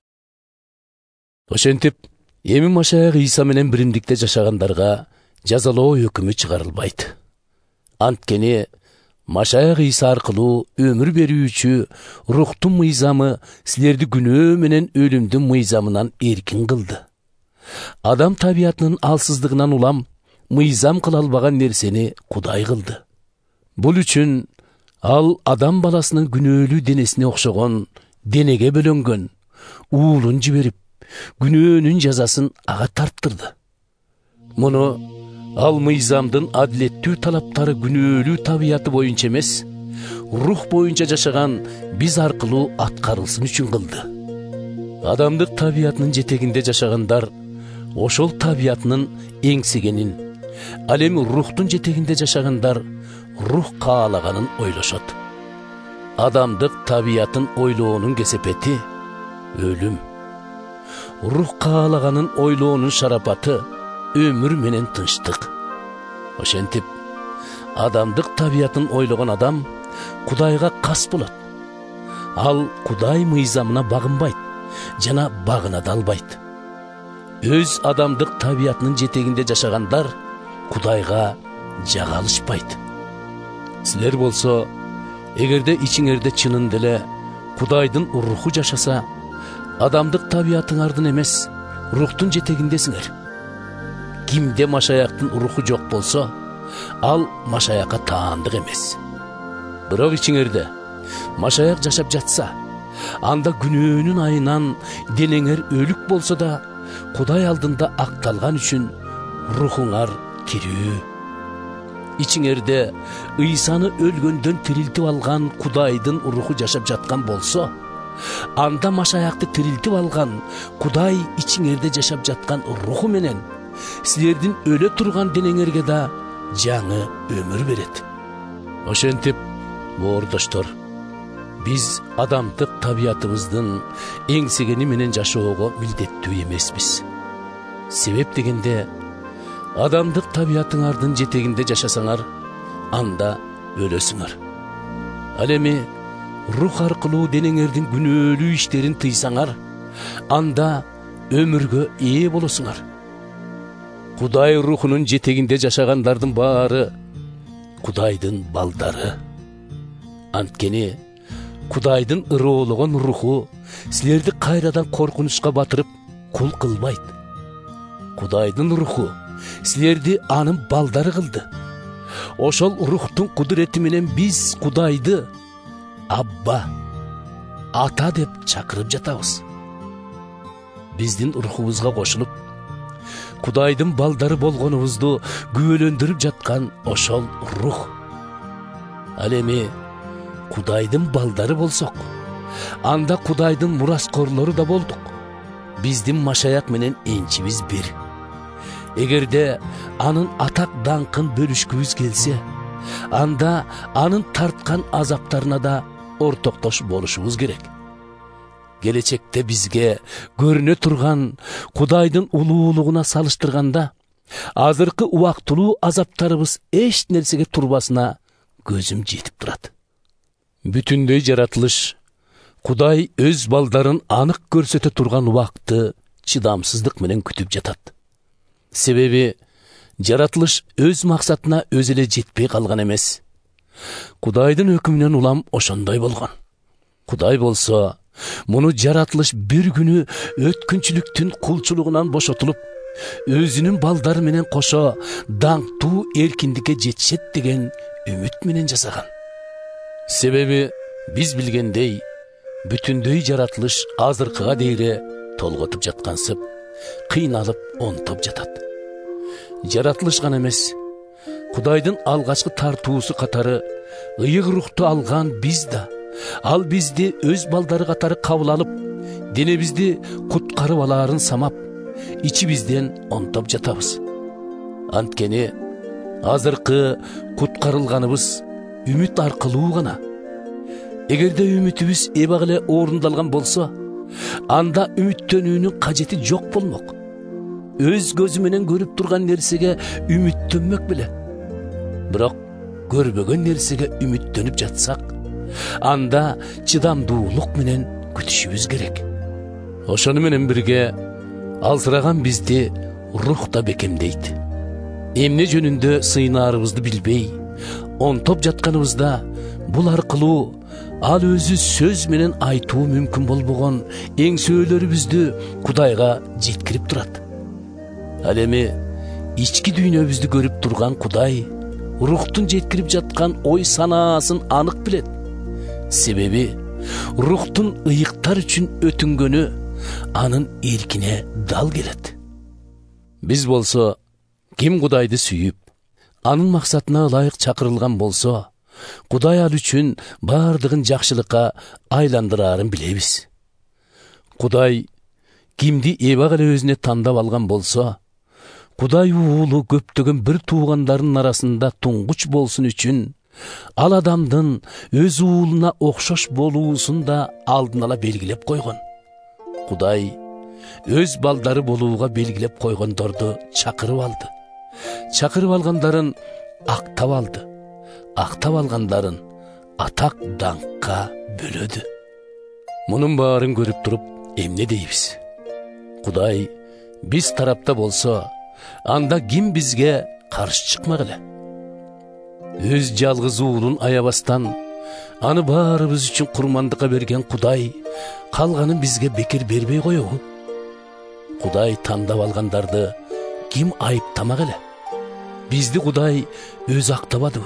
Ошентип, эми Машаяк Ыйса менен биримдикте жашагандарга жазалоо өкүмү чыгарылбайт. Анткени Машаяк Ыйса аркылуу өмүр берүүчү рухтун мыйзамы силерди күнөө менен өлүмдүн мыйзамынан эркин кылды. Адам табиятынын алсыздыгынан улам мыйзам кыла албаган нерсени Кудай кылды. Бул үчүн ал адам баласынын күнөөлүү денесине окшогон денеге бөлөнгөн уулун жиберип, күнөөнүн жазасын ага тарттырды. Муну ал мыйзамдын адилеттүү талаптары күнөөлүү табияты боюнча эмес, рух боюнча жашаган биз аркылуу аткарылсын үчүн кылды. Адамдык табиятынын жетегинде жашагандар ошол табиятынын эңсегенин, ал эми рухтун жетегинде жашагандар рух каалаганын ойлошот. Адамдык табиятын ойлоонун кесепети өлүм. Рух каалаганын ойлоонун шарапаты өмүр менен тынчтык. Ошентип, адамдык табиятын ойлогон адам Кудайга кас болот. Ал Кудай мыйзамына багынбайт жана багына да албайт. Өз адамдык табиятынын жетегинде жашагандар Кудайга жага алышпайт. Силер болсо, эгерде ичиңерде чынында эле Кудайдын руху жашаса, адамдык табиятыңардын эмес, рухтун жетегиндесиңер. Кимде Машаяктын руху жок болсо, ал Машаякка таандык эмес. Бирок ичиңерде Машаяк жашап жатса, анда күнөөнүн айынан денеңер өлүк болсо да, Кудай алдында акталган үчүн рухуңар тирүү. Ичиңерде Ыйсаны өлгөндөн тирилтип алган Кудайдын руху жашап жаткан болсо, анда Машаякты тирилтип алган Кудай ичиңерде жашап жаткан руху менен силердин өлө турган денеңерге да жаңы өмүр берет. Ошентип, боордоштор, биз адамдык табиятыбыздын эңсегени менен жашоого милдеттүү эмеспиз. Себеп дегенде, адамдык табиятыңардын жетегинде жашасаңар, анда өлөсүңөр. Ал эми рух аркылуу денеңердин күнөөлүү иштерин тыйсаңар, анда өмүргө ээ болосуңар. Кудай рухунун жетегинде жашагандардын баары Кудайдын балдары. Анткени Кудайдын ырыологон руху силерди кайрадан коркунучка батырып кул кылбайт. Кудайдын руху силерди анын балдары кылды. Ошол рухтун кудурети менен биз Кудайды Абба, Ата деп чакырып жатабыз. Биздин рухубузга кошулуп, Кудайдын балдары болгонубузду күбөлөндүрүп жаткан ошол рух. Ал эми Кудайдын балдары болсок, анда Кудайдын мураскорлору да болдук. Биздин Машаяк менен энчибиз бир. Эгерде анын атак даңкын бөлүшкүбүз келсе, анда анын тарткан азаптарына да ортоктош болушубуз керек. келечекте бизге көрүнө турган Кудайдын улуулугуна салыштырганда азыркы убактылуу азаптарыбыз эч нерсеге турбасына көзүм жетип турат. Бүтүндөй жаратылыш Кудай өз балдарын анык көрсөтө турган убакты чыдамсыздык менен күтүп жатат. Себеби жаратылыш өз максатына өзү эле жетпей калган эмес. Кудайдын өкүмүнөн улам ошондой болгон. Кудай болсо муну жаратылыш бир күнү өткүнчүлүктүн кулчулугунан бошотулуп, өзүнүн балдары менен кошо даңктуу эркиндикке жетишет деген үмүт менен жасаган. Себеби биз билгендей, бүтүндөй жаратылыш азыркыга дейре толготуп жаткансып, кыйналып онтоп жатат. Жаратылыш гана эмес, Кудайдын алгачкы тартуусу катары ыйык рухту алган биз да, ал бизди өз балдары катары кабыл алып, денебизди куткарып алаарын самап, ичибизден онтоп жатабыз. Анткени азыркы куткарылганыбыз үмүт аркылуу гана. Эгерде үмүтүбүз эбак эле орундалган болсо, анда үмүттөнүүнүн кажети жок болмок. Өз көзү менен көрүп турган нерсеге үмүттөнмөк беле. Бирок көрбөгөн нерсеге үмүттөнүп жатсак, анда чыдамдуулук менен күтүшүбүз керек. Ошону менен бирге алсыраган бизди рух да бекемдейт. Эмне жөнүндө сыйнаарыбызды билбей, онтоп жатканыбызда бул аркылуу ал өзү сөз менен айтуу мүмкүн болбогон эңсөөлөрүбүздү Кудайга жеткирип турат. Ал эми ички дүйнөбүздү көрүп турган Кудай рухтун жеткирип жаткан ой санаасын анык билет. Себеби рухтун ыйыктар үчүн өтүнгөнү анын эркине дал келет. Биз болсо, ким Кудайды сүйүп, анын максатына ылайык чакырылган болсо, Кудай ал үчүн бардыгын жакшылыкка айландыраарын билебиз. Кудай кимди эбак эле өзүнө тандап алган болсо, Кудай уулу көптөгөн бир туугандардын арасында туңгуч болсун үчүн, ал адамдын өз уулуна окшош болуусун да алдын ала белгилеп койгон. Кудай өз балдары болууга белгилеп койгондорду чакырып алды. Чакырып алгандарын актап алды. Актап алгандарын атак даңкка бөлөдү. Мунун баарын көрүп туруп, эмне дейбиз? Кудай биз тарапта болсо, анда ким бизге каршы чыкмак эле? Өз жалгыз уулун аябастан, аны баарыбыз үчүн курмандыкка берген Кудай калганын бизге бекер бербей коебу? Кудай тандап алгандарды ким айыптамак эле? Бизди Кудай өзү актабадыбы?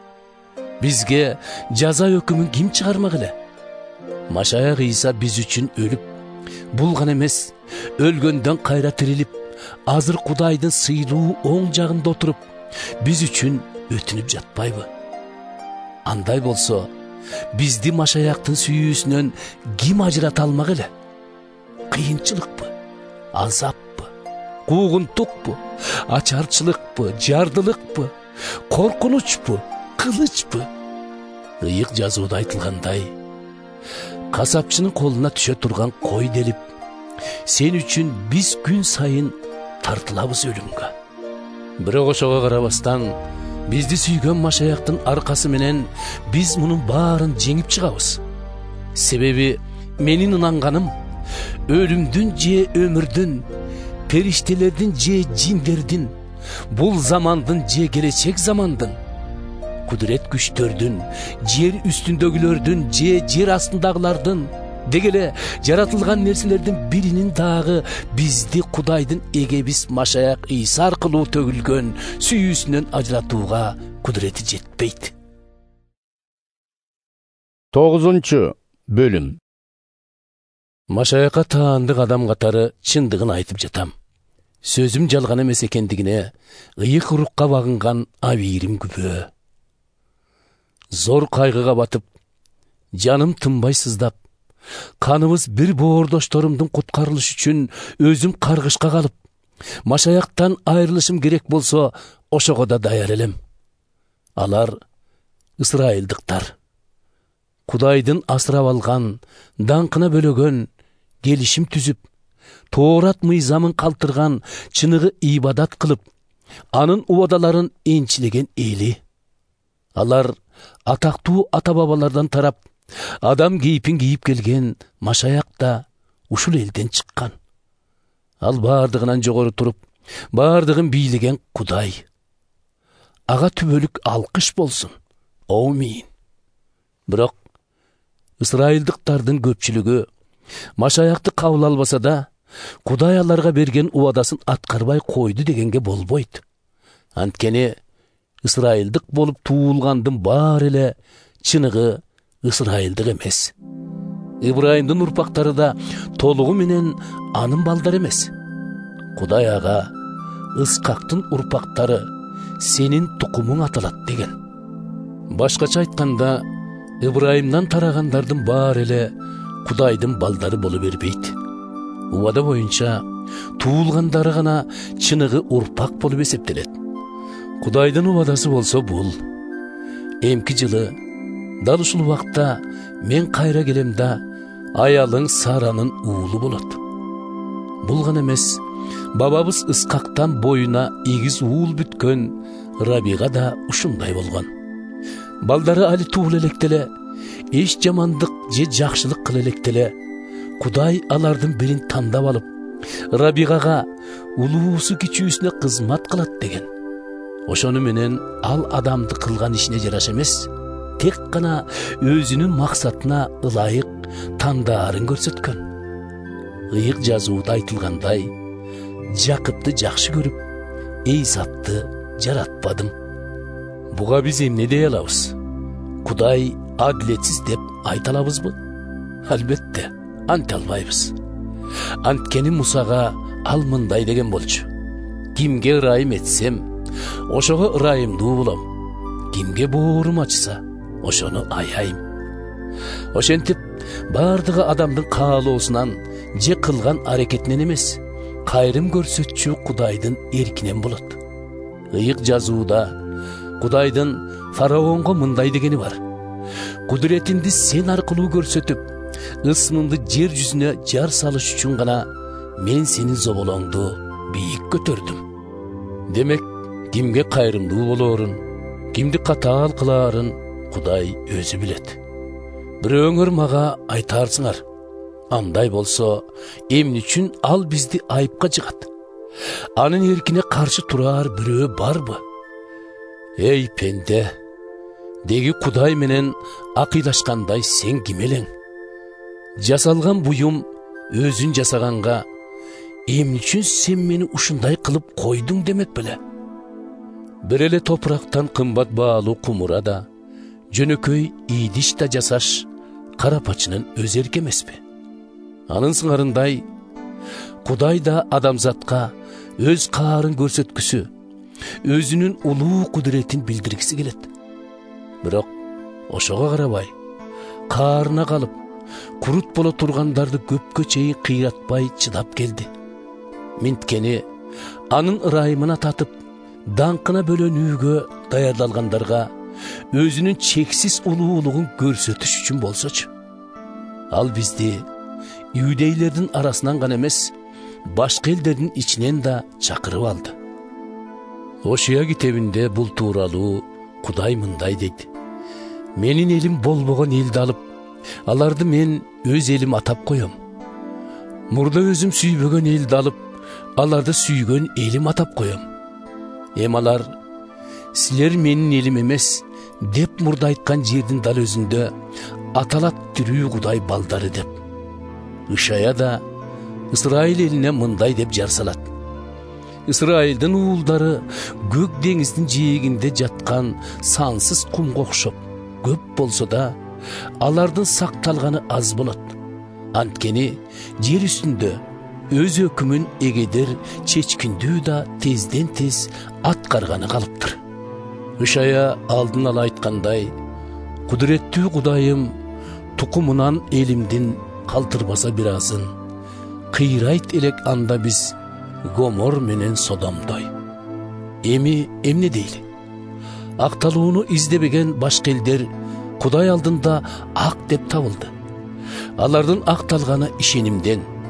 Бизге жаза өкүмүн ким чыгармак эле? Машаяк Ийса биз үчүн өлүп, бул гана эмес, өлгөндөн кайра тирилип, азыр Кудайдын сыйлуу оң жагында отуруп, биз үчүн өтүнүп жатпайбы? Андай болсо, бизди Машаяктын сүйүүсүнөн ким ажырата алмак эле? Кыйынчылыкпы? Азаппы? Куугунтукпу? Ачарчылыкпы? Жардылыкпы? Коркунучпу? Кылычпы? Ыйык жазууда айтылгандай, касапчынын колуна түшө турган кой делип, сен үчүн биз күн сайын тартылабыз өлүмгө. Бирок ошого карабастан, бизди сүйгөн Машаяктын аркасы менен биз мунун баарын жеңип чыгабыз. Себеби менин ынанганым өлүмдүн же өмүрдүн, периштелердин же жиндердин, бул замандын же келечек замандын, кудурет күчтөрдүн, жер үстүндөгүлөрдүн же жер астындагылардын, дегеле жаратылган нерселердин биринин дагы бизди Кудайдын эгебиз Машаяк Ийса аркылуу төгүлгөн сүйүүсүнөн ажыратууга кудурети жетпейт.
9-бөлүм.
Машаякка таандык адам катары чындыгын айтып жатам. Сөзүм жалган эмес экендигине ыйык рухка багынган абийирим күпөө. Зор кайгыга батып, жаным тынбай сыздап, каныбыз бир боордошторумдун куткарылышы үчүн өзүм каргышка калып, Машаяктан айрылышым керек болсо, ошого да даяр элем. Алар ысрайылдыктар. Кудайдын асырап алган, даңкына бөлөгөн келишим түзүп, Тоорат мыйзамын калтырган чыныгы ибадат кылып, анын убадаларын энчилеген эли. Алар атактуу ата-бабалардан тарап, адам кейпин кийип келген Машаяк да ушул элден чыккан. Ал бардыгынан жогору туруп, бардыгын бийлеген Кудай. Ага түбөлүк алкыш болсун. Аумин. Бирок ысрайылдыктардын көпчүлүгү Машаякты кабыл албаса да, Кудай аларга берген убадасын аткарбай койду дегенге болбойт. Анткени ысрайылдык болуп туулгандын баары эле чыныгы ысрайылдык эмес. Ибрайымдын урпактары да толугу менен анын балдары эмес. Кудай ага Ыскактын урпактары сенин тукумуң аталат деген. Башкача айтканда, Ибрайымдан тарагандардын баары эле Кудайдын балдары боло бербейт. Убада боюнча туулгандары гана чыныгы урпак болуп эсептелет. Кудайдын убадасы болсо бул: эмки жылы дал ушул убакта мен кайра келем да аялың Саранын уулу болот. Бул гана эмес, бабабыз Ыскактан боюна 2 уул бүткөн Рабига да ушундай болгон. Балдары али туул электеле, эч жамандык же жакшылык кыла электеле, Кудай алардын бирин тандап алып, Рабигага улуусу кичүүсүнө кызмат кылат деген. Ошону менен ал адамды кылган ишине жараша эмес, тек гана өзүнүн максатына ылайык тандаарын көрсөткөн. Ыйык жазууда айтылгандай, Жакыпты жакшы көрүп, Эйсапты жаратпадым. Буга биз эмне дей алабыз? Кудай адилетсиз деп айта алабызбы? Албетте, анте албайбыз. Анткени Мусага ал мындай деген болчу: кимге ырайым этсем, ошого ырайымдуу болом. Кимге боорум ачса, ошону аяйм. Ошентип, бардыгы адамдын каалоосунан же кылган аракетинен эмес, кайрым көрсөтчү Кудайдын эркинен болот. Ыйык жазууда Кудайдын фараонго мындай дегени бар: кудуретинди сен аркылуу көрсөтүп, ысмыңды жер жүзүнө жар салыш үчүн гана мен сенин зоболоңду бийик көтөрдүм. Демек, кимге кайрымдуу болоорун, кимди катаал кылаарын Кудай өзү билет. Бирөөңөр мага айтарсыңар: андай болсо, эмне үчүн ал бизди айыпка жыгат? Анын эркине каршы турар бирөө барбы? Эй пенде, деги Кудай менен акыйлашкандай сен ким элең? Жасалган буюм өзүн жасаганга, эмне үчүн сен мени ушундай кылып койдуң демек беле? Бир эле топурактан кымбат баалуу кумура да, жөнөкөй идиш да жасаш карапачынын өз эрки эмеспи? Анын сыңарындай, Кудай да адамзатка өз каарын көрсөткүсү, өзүнүн улуу кудуретин билдиргиси келет. Бирок ошого карабай, каарына калып, курут боло тургандарды көпкө чейин кыйратпай чыдап келди. Минткени анын ырайымына татып, даңкына бөлөнүүгө даярдалгандарга өзүнүн чексиз улуулугун көрсөтүш үчүн болсочу. Ал бизди иудейлердин арасынан гана эмес, башка элдердин ичинен да чакырып алды. Ошия китебинде бул тууралуу Кудай мындай дейт: менин элим болбогон элди алып, аларды мен өз элим атап коем. Мурда өзүм сүйбөгөн элди алып, аларды сүйгөн элим атап коем. Алар: силер менин элим эмес деп мурда айткан жердин дал өзүндө аталат тирүү Кудай балдары деп. Ишая да Исраил элине мындай деп жар салат: Исраилдин уулдары көк деңиздин жээгинде жаткан сансыз кумга окшоп, көп болсо да алардын сакталганы аз болот. Анткени жер үстүндө өз өкүмүн эгедер чечкиндүү да тезден тез аткарганы калыптыр. Ишая алдын ала айткандай: кудуреттүү Кудайым тукумунан элимдин калтырбаса бир азын, кыйрайт элек анда биз Гомор менен Содомдой. Эми эмне дейли? Акталууну издебеген башка элдер Кудай алдында ак деп табылды. Алардын акталганы ишенимден,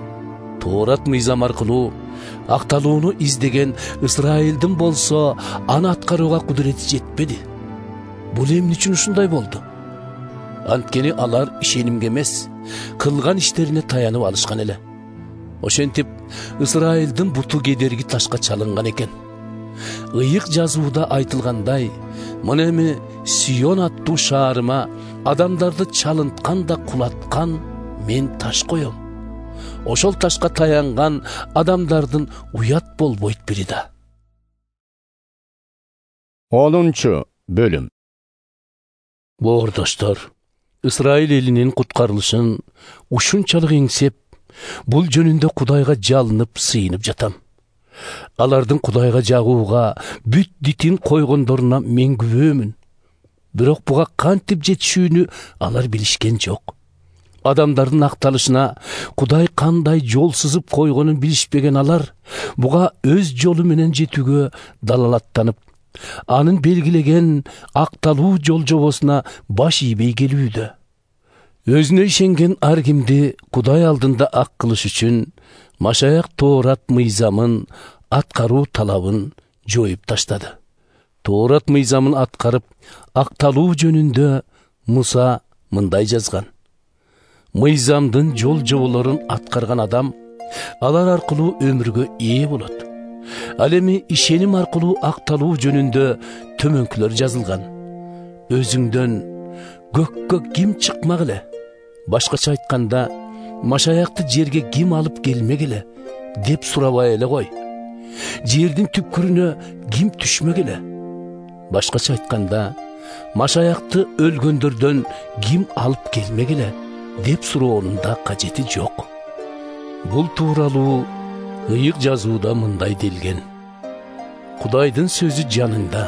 Тоорат мыйзам аркылуу акталууну издеген Ысрайылдын болсо аны аткарууга кудурети жетпеди. Бул эмне үчүн ушундай болду? Анткени алар ишенимге эмес, кылган иштерине таянып алышкан эле. Ошентип Ысрайылдын буту кедерги ташка чалынган экен. Ыйык жазууда айтылгандай, мына эми Сион аттуу шаарыма адамдарды чалынткан да кулаткан мен таш коем. Ошол ташка таянган адамдардын уят болбойт бири да.
10 bölüm.
Боордоштор, Ысрайыл элинин куткарылышын ушунчалык эңсеп, бул жөнүндө Кудайга жалынып, сыйынып жатам. Алардын Кудайга жагууга бүт дитин койгондоруна мен күбөмүн. Бирок буга кантип жетишүүнү алар билишкен жок. Адамдардын акталышына Кудай кандай жол сызып койгонун билишпеген алар буга өз жолу менен жетүүгө далалаттанып, анын белгилеген акталуу жол жобосуна баш ийбей келүүдө. Өзүнө ишенген ар кимди Кудай алдында ак кылыш үчүн Машаяк Тоорат мыйзамын аткаруу талабын жоюп таштады. Тоорат мыйзамын аткарып акталуу жөнүндө Муса мындай жазган: мыйзамдын жол жоболорун аткарган адам алар аркылуу өмүргө ээ болот. Ал эми ишеним аркылуу акталуу жөнүндө төмөнкүлөр жазылган. Өзүңдөн көккө ким чыкмагыле? Башкача айтканда, Машаякты жерге ким алып келмегиле деп сурабай эле кой. Жердин түпкүрүнө ким түшмөгеле? Башкача айтканда, Машаякты өлгөндөрдөн ким алып келмегиле деп суроонун да кажети жок. Бул тууралуу ыйык жазууда мындай делген: Кудайдын сөзү жаныңда,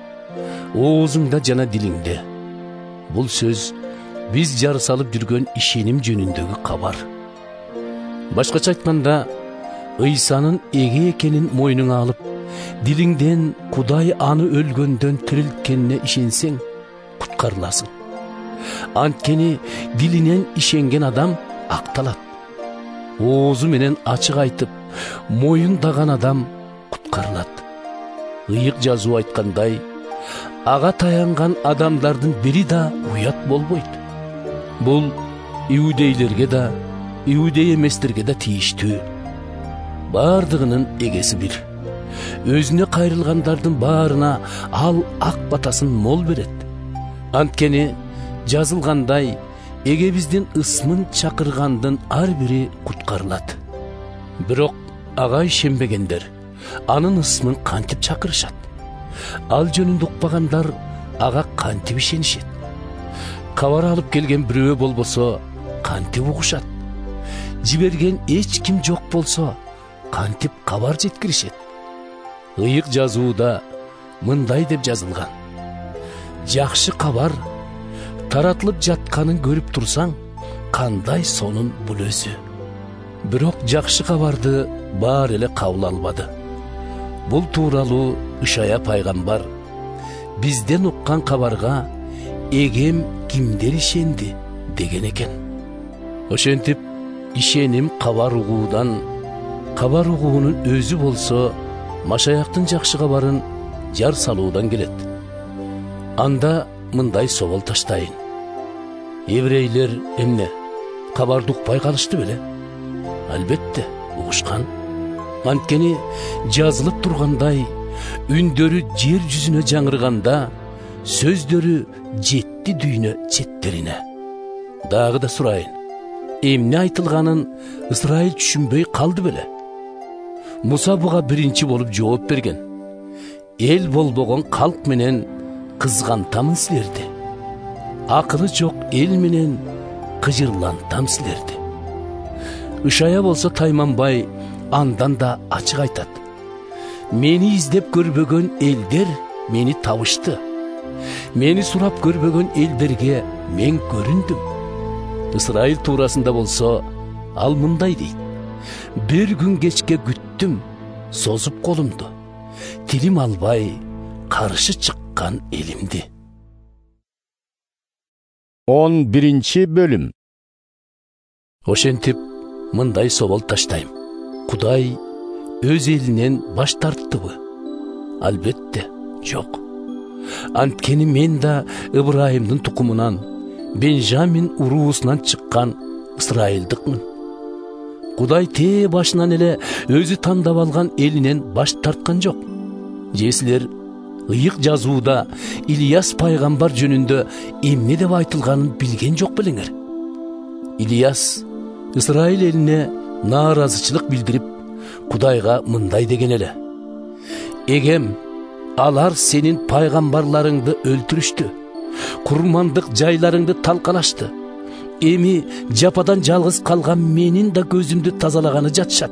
оозуңда жана дилиңде. Бул сөз биз жар салып жүргөн ишеним жөнүндөгү кабар. Башкача айтканда, Ыйсанын эге экенин мойнуңа алып, дилиңден Кудай аны өлгөндөн тирилткенине ишенсең, куткарыласың. Анткени дилинен ишенген адам акталат. Оозу менен ачык айтып, моюндаган адам куткарылат. Ыйык жазуу айткандай, ага таянган адамдардын бири да уят болбойт. Бул иудейлерге да, иудей эместерге да тийиштүү. Бардыгынын эгеси бир. Өзүнө кайрылгандардын баарына ал ак батасын мол берет. Анткени жазылгандай, эге биздин ысмын чакыргандын ар бири куткарылат. Бирок ага ишенбегендер анын ысмын кантип чакырышат? Ал жөнүндө укпагандар ага кантип ишенишет? Кабар алып келген бирөө болбосо кантип угушат? Жиберген эч ким жок болсо кантип кабар жеткиришет? Ыйык жазууда мындай деп жазылган: жакшы кабар таратылып жатканын көрүп турсаң, кандай сонун бул өзү. Бирок жакшы кабарды баар эле кабыл албады. Бул тууралуу Ишая пайгамбар бизден уккан кабарга эгем кимдер ишенди деген экен. Ошентип ишеним кабар угуудан, кабар угуунун өзү болсо Машаяктын жакшы кабарын жар салуудан келет. Анда мындай собол таштайын: еврейлер эмне, кабарды укпай калышты беле? Албетте, угушкан. Анткени жазылып тургандай, үндөрү жер жүзүнө жаңырганда, сөздөрү жетти дүйнө четтерине. Дагы да сурайын: эмне айтылганын Ысрайыл түшүнбөй калды беле? Муса буга биринчи болуп жооп берген: эл болбогон калк менен кызгантамын силерди. Акылы жок эл менен кыжырлантам силерди. Ишая болсо тайманбай андан да ачык айтат: мени издеп көрбөгөн элдер мени табышты. Мени сурап көрбөгөн элдерге мен көрүндүм. Ысрайыл туурасында болсо ал мындай дейт: бир күн кечке күттүм, созуп колумду, тилим албай каршы чыккан элимди.
11 bölüm.
Ошентип мындай собол таштайм: Кудай өз элинен баш тарттыбы? Албетте, жок. Анткени мен да Ыбрайымдын тукумунан, Бенжамин уруусунан чыккан ысрайылдыкмын. Кудай тээ башынан эле өзү тандап алган элинен баш тарткан жок. Же силер ыйык жазууда Илияс пайгамбар жөнүндө эмне деп айтылганын билген жок белеңер? Илияс Исраил элине нааразычылык билдирип, Кудайга мындай деген эле: Эгем алар сенин пайгамбарларыңды өлтүрүштү, курмандык жайларыңды талкалашты. Эми жападан жалгыз калган менин да көзүмдү тазалаганы жатышат.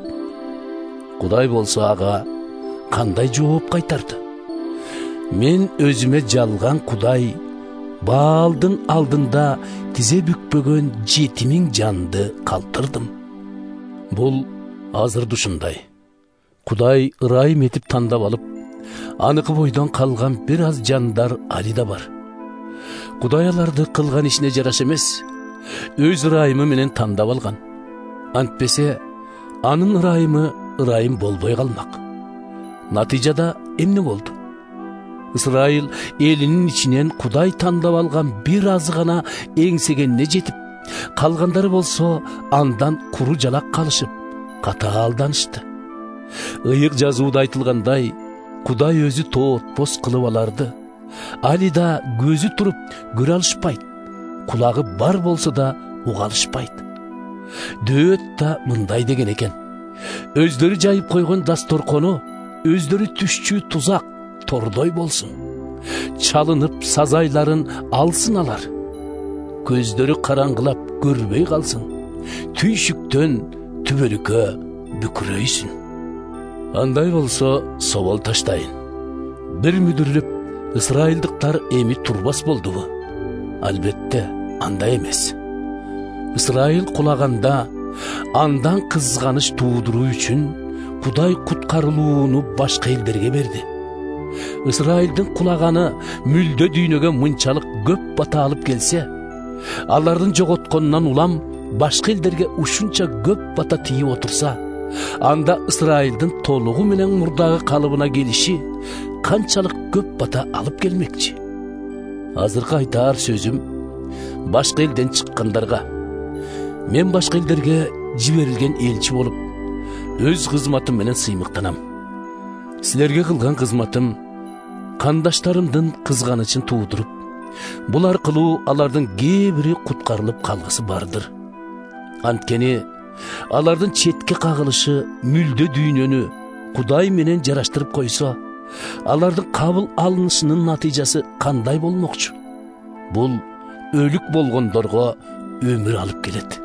Кудай болсо ага кандай жооп кайтарды? Мен өзүмө жалган Кудай Баалдын алдында тизе бүкпөгөн 7000 жанды калтырдым. Бул азыр ушундай. Кудай ырайым этип тандап алып, аныкы бойдон калган бир аз жандар али да бар. Кудай аларды кылган ишине жараша эмес, өз ырайымы менен тандап алган. Антпесе анын ырайымы ырайым болбой калмак. Натыйжада эмне болду? Исраил элинин ичинен Кудай тандап алган бир азы гана эңсегенине жетип, калгандары болсо андан куру жалак калышып, катаалданышты. Ыйык жазууда айтылгандай, Кудай өзү тоотпос кылып аларды. Али да көзү туруп көрө алышпайт, кулагы бар болсо да уга алышпайт. Дөөт да мындай деген экен: өздөрү жайып койгон дасторкону өздөрү түшчү тузак тордой болсун. Чалынып сазайларын алсын алар. Көздөрү караңгылап көрбөй калсын. Түйшүктөн түбөлүккө бүкүрөйсүн. Андай болсо собол таштайын. Бир мүдүрлүп ысрайылдыктар эми турбас болдубу? Албетте, андай эмес. Исраил кулаганда андан кызганыч туудуруу үчүн Кудай куткарылууну башка элдерге берди. Исраилдин кулаганы мүлдө дүйнөгө мынчалык көп бата алып келсе, алардын жоготконунан улам башка элдерге ушунча көп бата тийип отурса, анда Исраилдин толугу менен мурдагы калыбына келиши канчалык көп бата алып келмекчи? Азыркы айтаар сөзүм башка элден чыккандарга: мен башка элдерге жиберилген элчи болуп, өз кызматым менен сыймыктанам. Силерге кылган кызматым кандаштарымдын кызганычын туудуруп, бул аркылуу алардын кээ бири куткарылып калгысы бардыр. Анткени алардын четке кагылышы мүлдө дүйнөнү Кудай менен жараштырып койсо, алардын кабыл алынышынын натыйжасы кандай болмокчу? Бул өлүк болгондорго өмүр алып келет.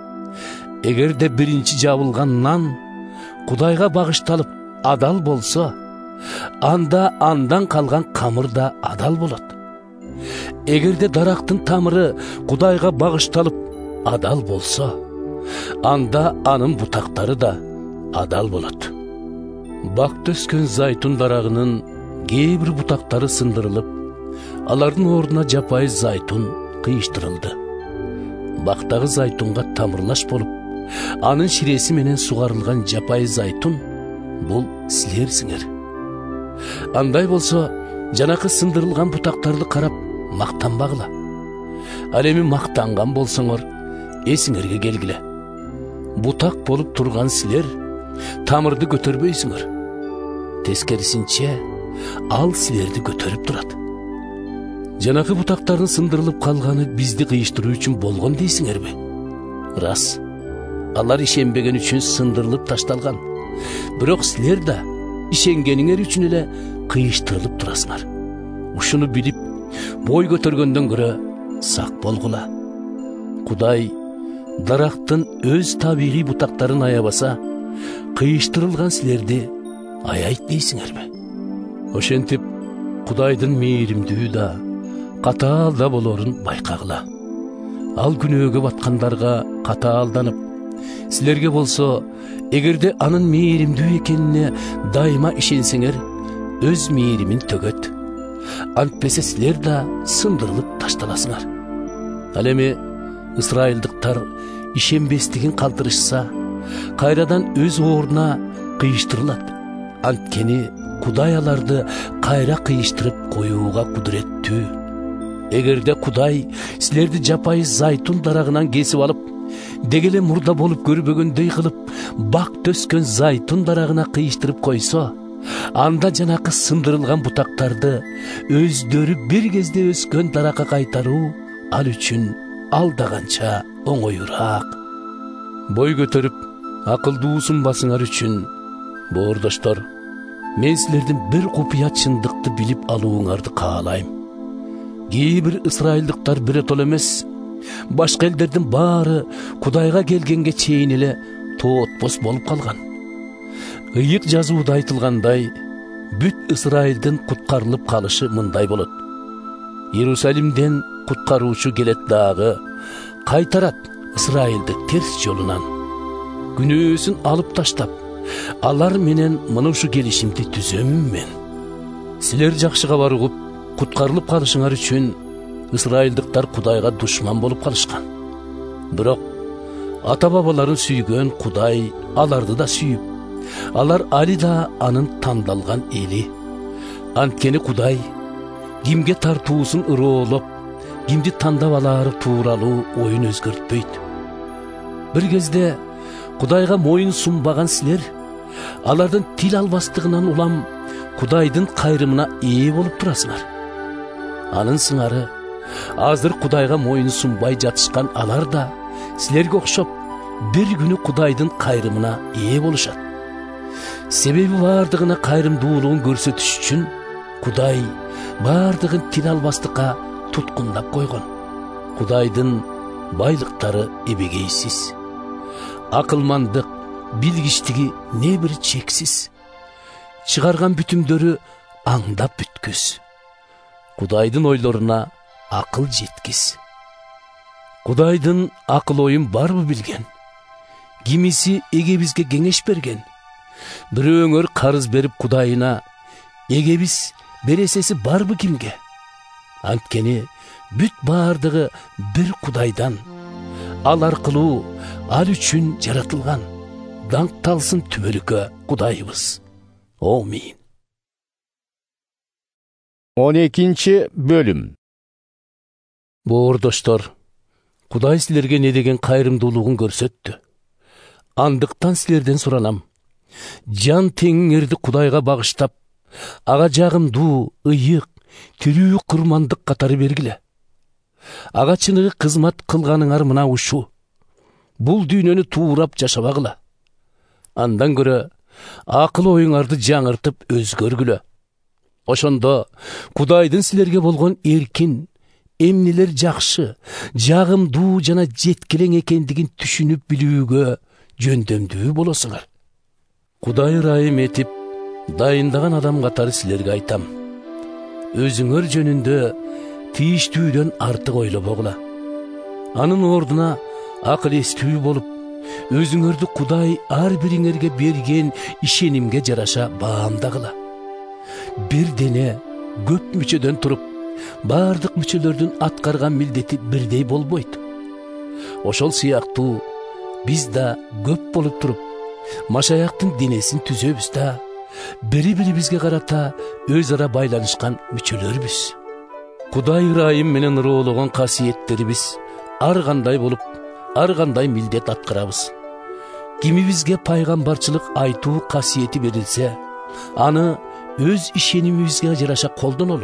Эгерде биринчи жабылган нан Кудайга багышталып адал болсо, анда андан калган камыр да адал болот. Эгерде дарактын тамыры Кудайга багышталып адал болсо, анда анын бутактары да адал болот. Бакта өскөн зайтун дарагынын кээ бир бутактары сындырылып, алардын ордуна жапайы зайтун кыйыштырылды. Бактагы зайтунга тамырлаш болуп, анын ширеси менен сугарылган жапайы зайтун бул силерсиңер. Андай болсо, жанакы сындырылган бутактарды карап мактанбагыла. Ал эми мактанган болсоңор, эсиңерге келгиле. Бутак болуп турган силер тамырды көтөрбөйсүңөр. Тескерисинче, ал силерди көтөрүп турат. Жанакы бутактардын сындырылып калганы бизди кыйыштыруу үчүн болгон дейсиңерби? Рас, алар ишенбеген үчүн сындырылып ташталган. Бирок силер да ишенгениңер үчүн эле кыйыштырылып турасыңар. Ушуну билип, бой көтөргөндөн көрө сак болгула. Кудай дарактын өз табигый бутактарын аябаса, кыйыштырылган силерди аяйт дейсиңерби? Ошентип, Кудайдын мээримдүү да, катаал да болорун байкагыла. Ал күнөөгө баткандарга катаалданып, силерге болсо, эгерде анын мээримдүү экенине дайыма ишенсеңер, өз мээримин төгөт. Антпесе силер да сындырылып ташталасыңар. Ал эми Исраилдыктар ишенбестигин калтырышса, кайрадан өз ордуна кыйыштырылат. Анткени Кудай аларды кайра кыйыштырып коюуга кудуреттүү. Эгерде Кудай силерди жапайы зайтун дарагынан кесип алып, дегеле мурда болуп көрбөгөндөй кылып, бак төскөн зайтун дарагына кыйыштырып койсо, анда жанакы сындырылган бутактарды өздөрү бир кезде өскөн даракка кайтаруу ал үчүн алдаганча оңоюраак. Бой көтөрүп, акылдуу сунбасыңар үчүн, боордоштор, мен силердин бир купуя чындыкты билип алууңарды каалайм. Кээ бир ысрайылдыктар биротол эмес, башка элдердин баары Кудайга келгенге чейин эле тоотпос болуп калган. Ыйык жазууда айтылгандай, бүт Ысрайылдын куткарылып калышы мындай болот. Иерусалимден куткаруучу келет дагы, кайтарат Ысрайылды терс жолунан. Күнөөсүн алып таштап, алар менен мына ушу келишимди түзөмүн мен. Силер жакшы кабар угуп, куткарылып калышыңар үчүн Ысрайылдыктар Кудайга душман болуп калышкан. Бирок ата-бабаларын сүйгөн Кудай аларды да сүйүп, алар али да анын тандалган эли. Анткени Кудай кимге тартуусун ыроолоп, кимди тандап алаары тууралуу оюн өзгөртпөйт. Бир кезде Кудайга моюн сунбаган силер, алардын тил албастыгынан улам Кудайдын кайрымына ээ болуп турасыңар. Анын сыңары, азыр Кудайга моюн сунбай жатышкан алар да силерге окшоп бир күнү Кудайдын кайрымына ээ болушат. Себеби бардыгына кайрымдуулугун көрсөтүш үчүн Кудай бардыгын тил албастыкка туткундап койгон. Кудайдын байлыктары эбегейсиз. Акылмандык, билгичтиги не бир чексиз. Чыгарган бүтүмдөрү аңдап бүткүс. Кудайдын ойлоруна акыл жеткиз. Кудайдын акыл оюн барбы билген? Кимиси эгебизге кеңеш берген? Бирөөңөр карыз берип Кудайына, эгебиз бересеси барбы кимге? Анткени бүт бардыгы бир Кудайдан. Ал аркылуу ал үчүн жаратылган. Даңкталсын түбөлүккө Кудайыбыз. Амин.
12 бөлүм.
Боордоштор, Кудай силерге не деген кайрымдуулугун көрсөттү. Андыктан силерден суранам. Жан теңиңерди Кудайга багыштап, ага жагымдуу, ыйык, тирүү курмандык катары бергиле. Ага чыныгы кызмат кылганыңар мына ушу. Бул дүйнөнү туурап жашабагыла. Андан көрө акыл оюңарды жаңыртып өзгөргүлө. Ошондо Кудайдын силерге болгон эркин, эмнелер жакшы, жагымдуу жана жеткилең экендигин түшүнүп билүүгө жөндөмдүү болосуңар. Кудай ырайым этип дайындаган адам катары силерге айтам. Өзүңөр жөнүндө тийиштүүдөн артык ойлобогула. Анын ордуна акыл эстүү болуп, өзүңөрдү Кудай ар бириңерге берген ишенимге жараша баамдагыла. Бир дене көп мүчөдөн туруп, бардык мүчөлөрдүн аткарган милдети бирдей болбойт. Ошол сыяктуу биз да көп болуп туруп, Машаяктын денесин түзөбүз да, бири-бирибизге карата өз ара байланышкан мүчөлөрбүз. Кудай ырайым менен ыроологон касиеттерибиз ар кандай болуп, ар кандай милдет аткарабыз. Кимибизге пайгамбарчылык айтуу касиети берилсе, аны өз ишенимибизге жараша колдонолу.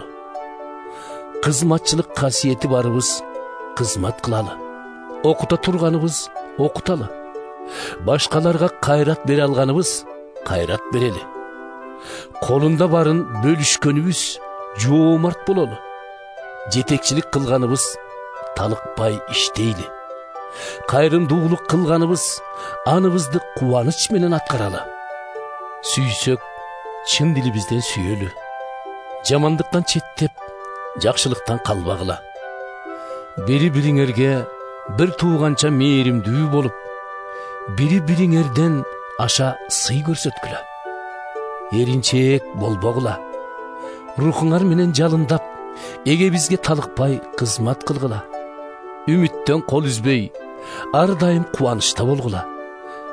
Кызматчылык касиети барыбыз кызмат кылалы. Окута турганыбыз окуталы. Башкаларга кайрат бере алганыбыз кайрат берели. Колунда барын бөлүшкөнүбүз жоомарт бололу. Жетекчилик кылганыбыз талыкпай иштейли. Кайрымдуулук кылганыбыз аныбызды кубаныч менен аткаралы. Сүйсөк чын дилибизден сүйөлү. Жамандыктан четтеп, жакшылыктан калбагыла. Бири-бириңерге бир тууганча мээримдүү болуп, бири-бириңерден аша сый көрсөткүлө. Эринчээк болбогула. Рухуңар менен жалындап, эгебизге талыкпай кызмат кылгыла. Үмүттөн кол үзбөй, ар дайым кубанычта болгула.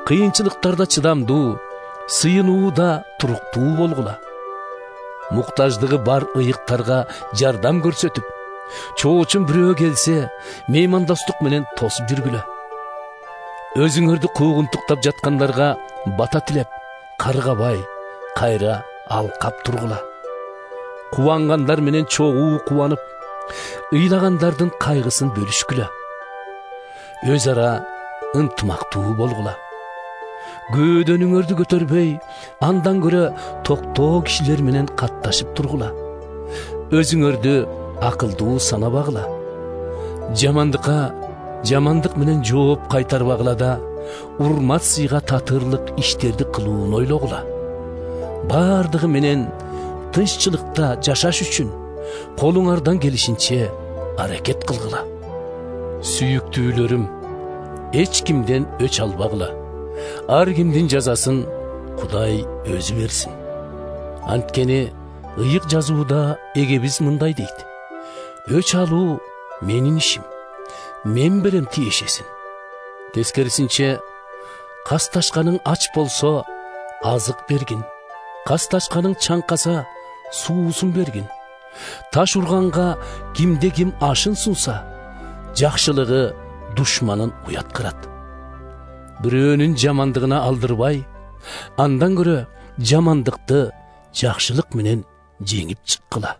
кыйынчылыктарда чыдамдуу, сыйынууда туруктуу болгула. Муктаждыгы бар ыйыктарга жардам көрсөтүп, чоочун бирөө келсе, меймандостук менен тосуп жүргүлө. Өзүңөрдү куугунтуктап жаткандарга бата тилеп, каргабай, кайра алкап тургула. Кубангандар менен чогуу кубанып, ыйлагандардын кайгысын бөлүшкүлө. Өз ара ынтымактуу болгула. Көөдөнүңөрдү көтөрбөй, андан көрө токтоо кишилер менен катташып тургула. Өзүңөрдү акылдуу санабагыла. Жамандыкка жамандык менен жооп кайтарбагыла да, урмат сыйга татырлык иштерди кылууну ойлогула. Бардыгы менен тынччылыкта жашаш үчүн колуңардан келишинче аракет кылгыла. Сүйүктүүлөрүм, эч кимден өч албагыла. Ар кимдин жазасын Кудай өзү берсин. Анткени ыйык жазууда эгебиз мындай дейт: өч алуу менин ишим, мен берем тиешесин. Тескерисинче, касташканың ач болсо азык бергин, касташканың чаңкаса суусун бергин. Таш урганга кимде ким ашын сунса, жакшылыгы душманын уяткырат. Бирөөнүн жамандыгына алдырбай, андан көрө жамандыкты жакшылык менен жеңип чыккыла.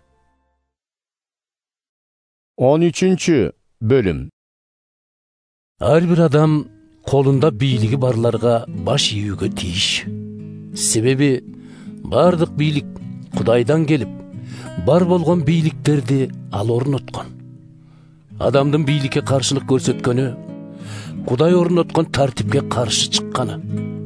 13 бөлүм.
Ар бир адам колунда бийлиги барларга баш ийүүгө тийиш. Себеби бардык бийлик Кудайдан келип, бар болгон бийликтерди ал орноткон. Адамдын бийликке каршылык көрсөткөнү Кудай орноткон тартипке каршы чыкканы.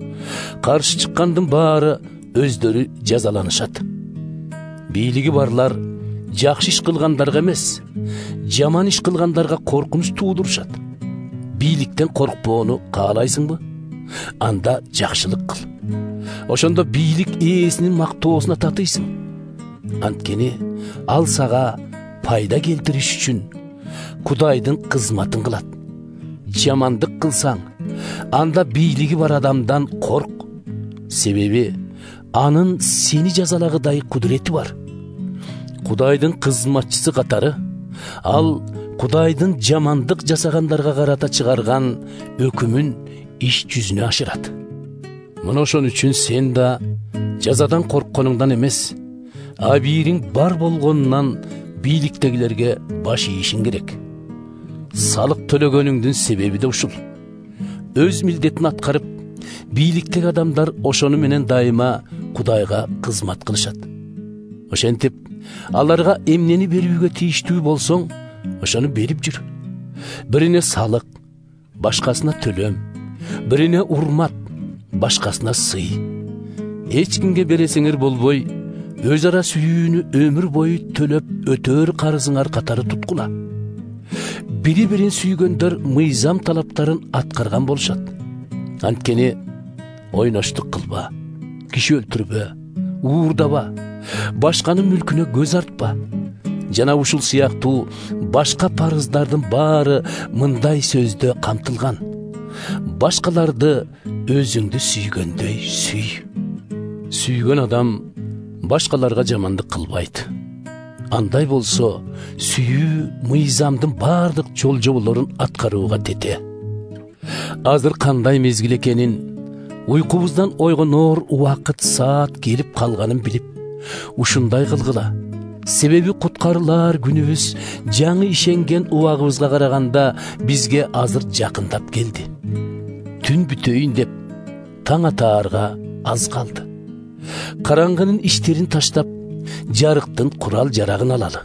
Каршы чыккандын баары өздөрү жазаланышат. Бийлиги барлар жакшы иш кылгандарга эмес, жаман иш кылгандарга коркунуч туудурушат. Бийликтен коркпоону каалайсыңбы? Анда жакшылык кыл. Ошондо бийлик ээсинин мактоосуна татыйсың. Анткени ал сага пайда келтириш үчүн Кудайдын кызматын кылат. Жамандык кылсаң, анда бийлиги бар адамдан корк. Себеби анын сени жазалагыдай кудурети бар. Кудайдын кызматчысы катары ал Кудайдын жамандык жасагандарга карата чыгарган өкүмүн иш жүзүнө ашырат. Мына ошон үчүн сен да жазадан коркконуңдан эмес, абийириң бар болгонунан бийликтегилерге баш ийишиң керек. Салык төлөгөнүңдүн себеби да ушул. Өз милдетин аткарып, бийликтеги адамдар ошону менен дайыма Кудайга кызмат кылышат. Ошентип, аларга эмнени берүүгө тийиштүү болсоң, ошону берип жүр. Бирине салык, башкасына төлөм, бирине урмат, башкасына сый. Эч кимге бересиңер болбой, өз ара сүйүүнү өмүр бою төлөп өтөр карызыңар катары туткула. Бири-бирин сүйгөндөр мыйзам талаптарын аткарган болушат. Анткени ойноштук кылба, киши өлтүрбө, уурдаба, башканын мүлкүнө көз артпа. Жана ушул сыяктуу башка парыздардын баары мындай сөздө камтылган: башкаларды өзүңдү сүйгөндөй сүй. Сүйгөн адам башкаларга жамандык кылбайт. Андай болсо, сүйүү мыйзамдын бардык жол-жоболорун аткарууга тете. Азыр кандай мезгил экенин, уйкубуздан ойгоноор убакыт саат келип калганын билип, ушундай кылгыла. Себеби куткарылар күнүбүз жаңы ишенген убагыбызга караганда бизге азыр жакындап келди. Түн бүтөйүн деп таң атаарга аз калды. Караңгынын иштерин таштап, жарыктын курал жарагын алалы.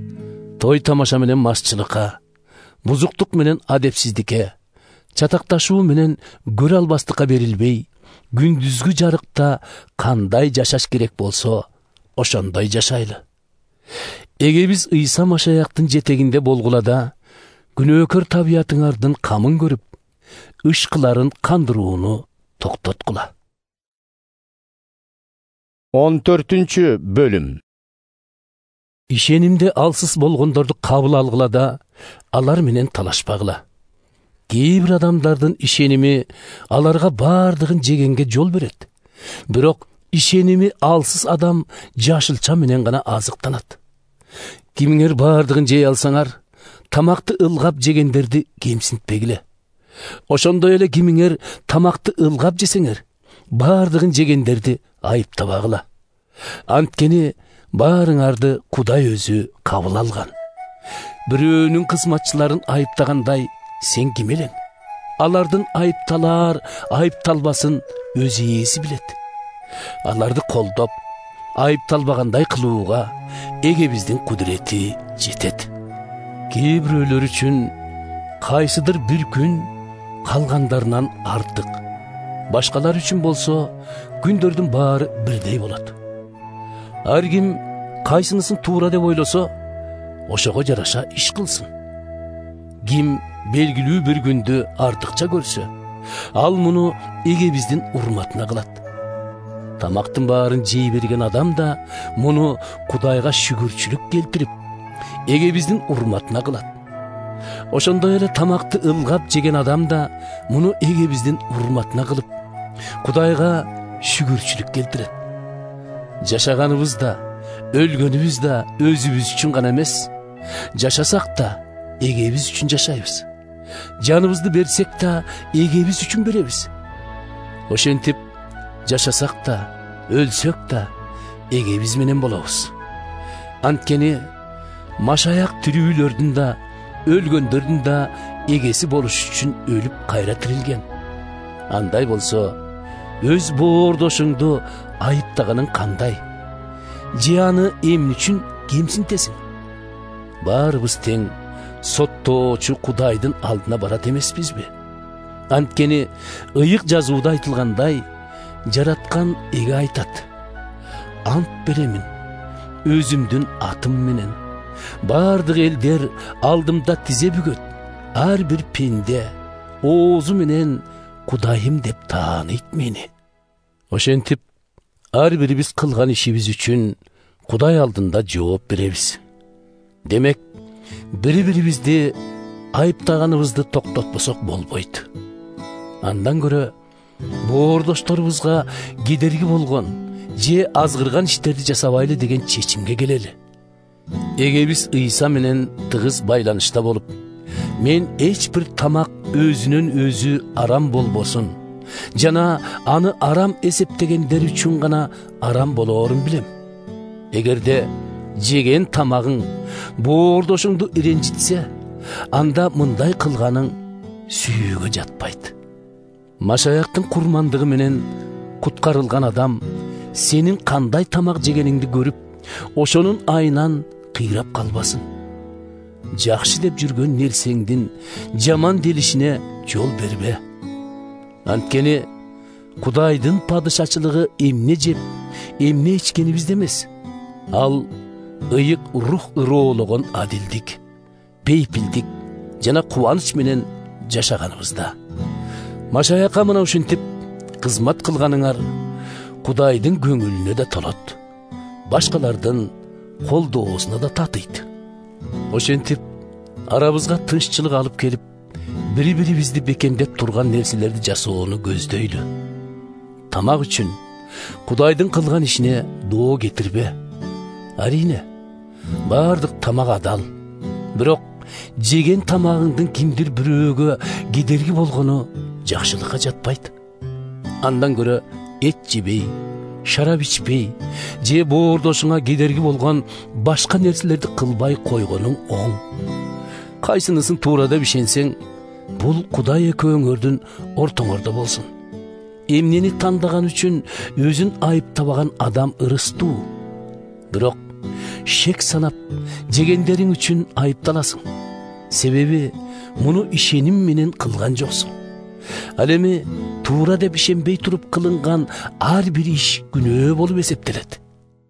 Той тамаша менен мазчылыкка, бузуктук менен адепсиздикке, чатакташуу менен көрө албастыкка берилбей, күндүзгү жарыкта кандай жашаш керек болсо, ошондой жашайлы. Эгебиз Ыйса Машаяктын жетегинде болгула да, күнөөкөр табиятыңардын камын көрүп, ышкыларын кандырууну токтоткула.
14 бөлүм.
Ишенимде алсыз болгондорду кабыл алгыла да, алар менен талашпагыла. Кээ бир адамдардын ишеними аларга бардыгын жегенге жол берет. Бирок ишеними алсыз адам жашылча менен гана азыктанат. Кимиңер бардыгын жей алсаңар, тамакты ылгап жегендерди кемсинтпегиле. Ошондой эле кимиңер тамакты ылгап жесеңер, бардыгын жегендерди айыптабагыла. Анткени баарыңарды Кудай өзү кабыл алган. Бирөөнүн кызматчыларын айыптагандай сен ким элең? Алардын айыпталар, айыпталбасын өз ээси билет. Аларды колдоп, айыпталбагандай кылууга эгебиздин кудурети жетет. Кээ бирөөлөр үчүн кайсыдыр бир күн калгандарынан артык. Башкалар үчүн болсо күндөрдүн баары бирдей болот. Ар ким кайсынысын туура деп ойлосо, ошого жараша иш кылсын. Ким белгилүү бир күндү артыкча көрсө, ал муну эгебиздин урматына кылат. Тамактын баарын жей берген адам да муну Кудайга шүгүрчүлүк келтирип, эгебиздин урматына кылат. Ошондой эле тамакты ылгап жеген адам да муну эгебиздин урматына кылып, Кудайга шүгүрчүлүк келтирет. Жашаганыбыз да, өлгөнүбүз да өзүбүз үчүн гана эмес, жашасак да эгебиз үчүн жашайбыз. Жаныбызды берсек да эгебиз үчүн беребиз. Ошентип жашасак да, өлсөк да эгебиз менен болобуз. Анткени машаяк тирүүлөрдүн да, өлгөндөрдүн да эгеси болуш үчүн өлүп кайра тирилген. Андай болсо, өз боордошуңду айыптаганың кандай? Же аны эмне үчүн кемсинтесиң? Баарыбыз тең соттоочу Кудайдын алдына барат эмеспизби? Анткени ыйык жазууда айтылгандай, жараткан эге айтат: ант беремин өзүмдүн атым менен, бардык элдер алдымда тизе бүгөт, ар бир пенде оозу менен Кудайым деп тааныйт мени. Ошентип ар бирибиз кылган ишибиз үчүн Кудай алдында жооп беребиз. Демек, бири-бирибизди айыптаганыбызды токтотпосок болбойт. Андан көрө боордошторубузга кедерги болгон же азгырган иштерди жасабайлы деген чечимге келели. Эгебиз Ыйса менен тыгыз байланышта болуп, мен эч бир тамак өзүнөн өзү арам болбосун, жана аны арам эсептегендер үчүн гана арам болоорун билем. Эгерде жеген тамагың боордошуңду иренжитсе, анда мындай кылганың сүйүүгө жатпайт. Машаяктын курмандыгы менен куткарылган адам сенин кандай тамак жегениңди көрүп, ошонун айынан кыйрап калбасын. Жакшы деп жүргөн нерсеңдин жаман делишине жол бербе. Анткени Кудайдын падышачылыгы эмне жеп, эмне ичкенибизде эмес. Ал ыйык рух ыроологон адилдик, бейпилдик жана кубаныч менен жашаганыбызда. Машаякка мына ушинтип кызмат кылганыңар Кудайдын көңүлүнө да толот, башкалардын колдоосуна да татыйт. Ошентип арабызга тынччылык алып келип, бири-бирибизди бекемдеп турган нерселерди жасоону көздөйлү. Тамак үчүн Кудайдын кылган ишине доо кетирбе. Арине, бардык тамак адал. Бирок жеген тамагыңдын кимдир бирөөгө кедерги болгону жакшылыкка жатпайт. Андан көрө эт жебей, шарап ичпей, же боордошуңа кедерги болгон башка нерселерди кылбай койгонуң оң. Кайсынысын туура деп ишенсең, бул Кудай экөөңөрдүн ортоңордо болсун. Эмнени тандаган үчүн өзүн айыптабаган адам ырыстуу. Бирок шек санап жегендериң үчүн айыпталасың. Себеби муну ишеним менен кылган жоксуң. Ал эми туура деп ишенбей туруп кылынган ар бир иш күнөө болуп эсептелет.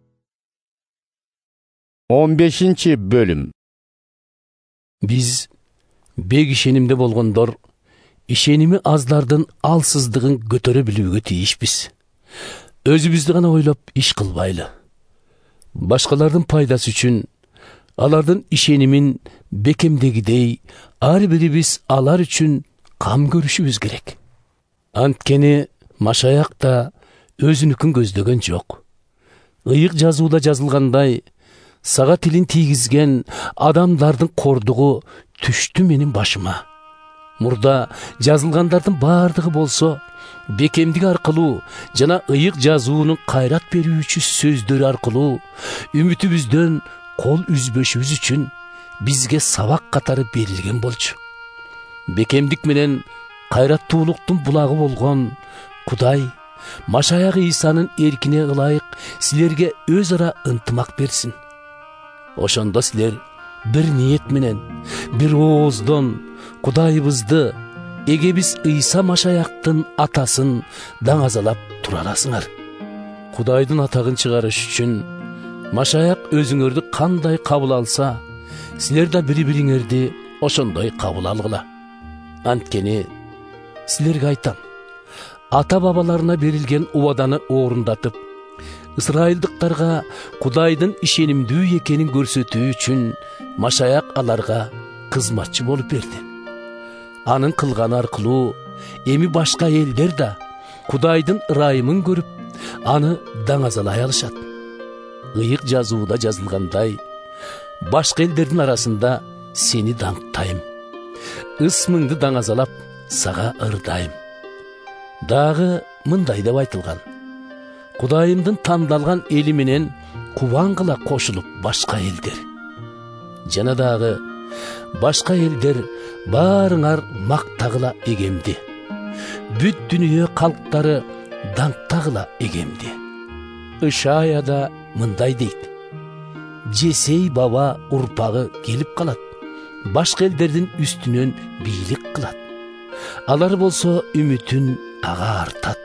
15 бөлүм.
Биз бек ишенимде болгондор ишеними аздардын алсыздыгын көтөрө билүүгө тийишпиз. Өзүбүздү гана ойлоп иш кылбайлы. Башкалардын пайдасы үчүн алардын ишенимин бекемдегидей ар бирибиз алар үчүн кам көрүшүбүз керек. Анткени Машаяк да өзүнүкүн көздөгөн жок. Ыйык жазууда жазылгандай, сага тилин тийгизген адамдардын кордугу түштү менин башыма. Мурда жазылгандардын баардыгы болсо бекемдик аркылуу жана ыйык жазуунун кайрат берүүчү сөздөрү аркылуу үмүтүбүздөн кол үзбөшүбүз үчүн бизге сабак катары берилген болчу. Бекемдик менен кайраттуулуктун булагы болгон Кудай Машаяк Ыйсанын эркине ылайык силерге өз ара ынтымак берсин. Ошондо силер бир ниет менен, бир ооздон Кудайыбызды, эгебиз Ыйса Машаяктын атасын даңазалап тура аласыңар. Кудайдын атагын чыгарыш үчүн Машаяк өзүңөрдү кандай кабыл алса, силер да бири-бириңерди ошондой кабыл алгыла. Анткени силерге айтам, ата-бабаларына берилген убаданы орундатып, ысырайылдыктарга Кудайдын ишенимдүү экенин көрсөтүү үчүн Машаяк аларга кызматчы болуп берди. Анын кылганы аркылуу эми башка элдер да Кудайдын ырайымын көрүп, аны даңазалай алышат. Ыйык жазууда жазылгандай, башка элдердин арасында сени даңктайм, ысмыңды даңазалап сага ырдайм. Дагы мындай деп айтылган: Кудайымдын тандалган эли менен кубангыла кошулуп башка элдер. Жана дагы башка элдер баарыңар мактагыла эгемди. Бүт дүнүйө калктары даңктагыла эгемди. Ышаяда мындай дейт: Жесей баба урпагы келип калат, башка элдердин үстүнөн бийлик кылат. Алар болсо үмүтүн ага артат.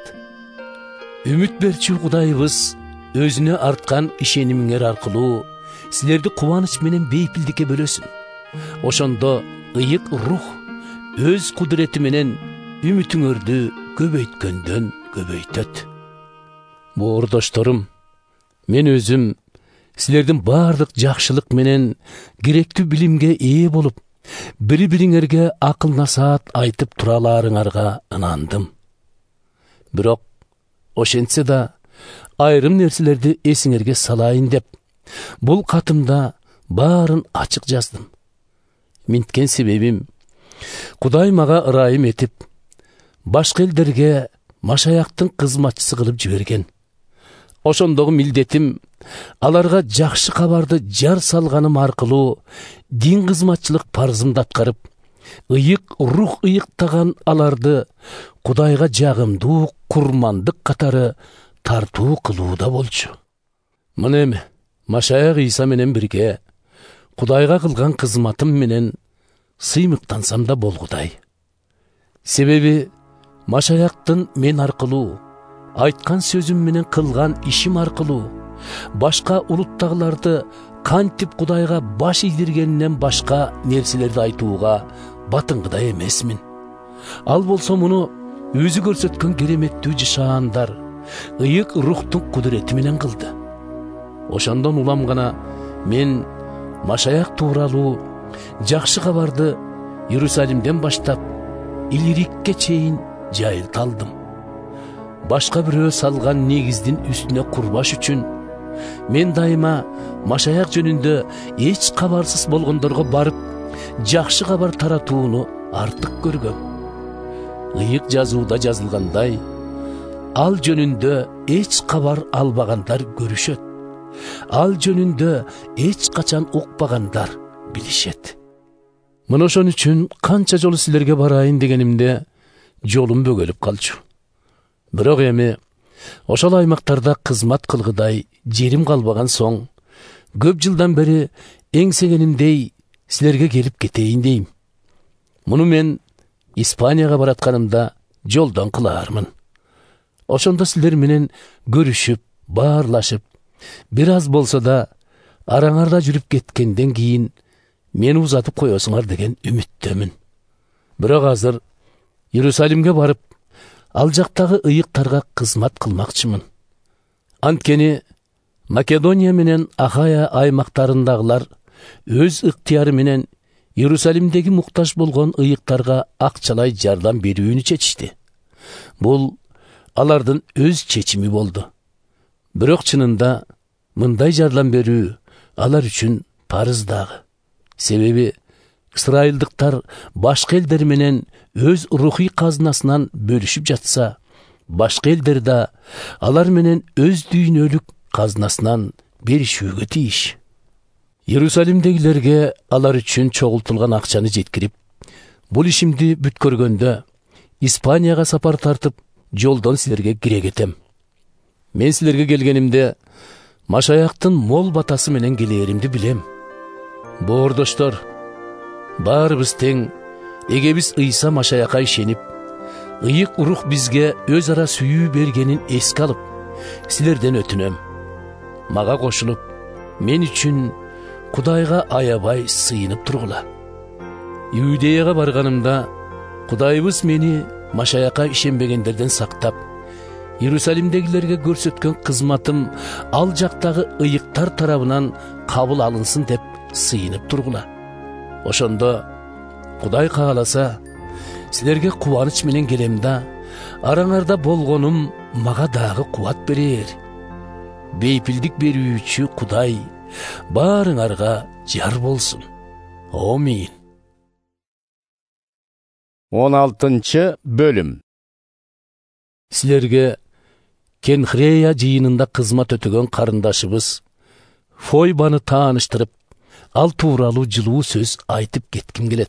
Үмүт берчү Кудайыбыз өзүнө арткан ишенимиңер аркылуу силерди кубаныч менен бейпилдикке бөлөсүн. Ошондо ыйык рух өз кудурети менен үмүтүңөрдү көбөйткөндөн көбөйтөт. Боордошторум, мен өзүм силердин баардык жакшылык менен керектүү билимге ээ болуп, бири-бириңерге акыл насаат айтып тураларыңарга ынандым. Бирок ошентсе да айрым нерселерди эсиңерге салайын деп, бул катымда баарын ачык жаздым. Минткен себебим, Кудай мага ырайым этип, башка элдерге Машаяктын кызматчысы кылып жиберген. Ошондогу милдетим аларга жакшы кабарды жар салганым аркылуу дин кызматчылык парзымды аткарып, ыйык рух ыйыктаган аларды Кудайга жагымдуу курмандык катары тартуу кылууда болчу. Мына эми Машаяк Ыйса менен бирге Кудайга кылган кызматым менен сыймыктансам да болгудай. Себеби Машаяктын мен аркылуу, айткан сөзүм менен кылган ишим аркылуу башка улуттагыларды кантип Кудайга баш ийдиргенинен башка нерселерди айтууга батыңгыдай эмесмин. Ал болсо муну өзү көрсөткөн кереметтүү жашаандар, ыйык рухтун кудурети менен кылды. Ошондон улам гана мен Машаяк тууралуу жакшы кабарды Иерусалимден баштап Илирикке чейин жайылталдым. Башка бирөө салган негиздин үстүнө курбаш үчүн мен дайыма Машаяк жөнүндө эч кабарсыз болгондорго барып, жакшы кабар таратууну артык көргөм. Ыйык жазууда жазылгандай, ал жөнүндө эч кабар албагандар көрүшөт. Ал жөнүндө эч качан укпагандар билишет. Мына ошон үчүн канча жолу силерге барайын дегенимде жолум бөгөлүп калчу. Бирок эми ошол аймактарда кызмат кылгыдай жерим калбаган соң, көп жылдан бери эңсегенимдей силерге келип кетейин дейм. Муну мен Испанияга баратканымда жолдон кылаармын. Ошондо силер менен көрүшүп, баарлашып, бир аз болсо да араңарда жүрүп кеткенден кийин мени узатып коесуңар деген үмүттөмүн. Бирок азыр Иерусалимге барып, ал жактагы ыйыктарга кызмат кылмакчымын. Анткени Македония менен Ахая аймактарындагылар өз ыктыяры менен Иерусалимдеги муктаж болгон ыйыктарга акчалай жардам берүүнү чечишти. Бул алардын өз чечими болду. Бирок чынында мындай жардам берүү алар үчүн парыз дагы. Себеби ысрайылдыктар башка элдер менен өз рухий казынасынан бөлүшүп жатса, башка элдер да алар менен өз дүйнөлүк казынасынан беришүүгө тийиш. Иерусалимдегилерге алар үчүн чогултулган акчаны жеткирип, бул ишимди бүткөргөндө Испанияга сапар тартып, жолдон силерге кире кетем. Мен силерге келгенимде Машаяктын мол батасы менен келээримди билем. Боордоштор, баарыбыз тең, эге биз Ыйса Машаякка ишенип, ыйык рух бизге өз ара сүйүү бергенин эске алып, силерден өтүнөм. Мага кошулуп, мен үчүн Кудайга аябай сыйынып тургула. Иудеяга барганымда Кудайыбыз мени Машаякка ишенбегендерден сактап, Иерусалимдегилерге көрсөткөн кызматым ал жактагы ыйыктар тарабынан кабыл алынсын деп сыйынып тургула. Ошондо Кудай кааласа, силерге кубаныч менен келем да, араңарда болгонум мага дагы кубат берер. Бейпилдик берүүчү Кудай баарыңарга жар болсун. Амин.
16 бөлүм.
Силерге Кенхрея жыйынында кызмат өтөгөн карындашыбыз Фойбаны тааныштырып, ал тууралуу жылуу сөз айтып кетким келет.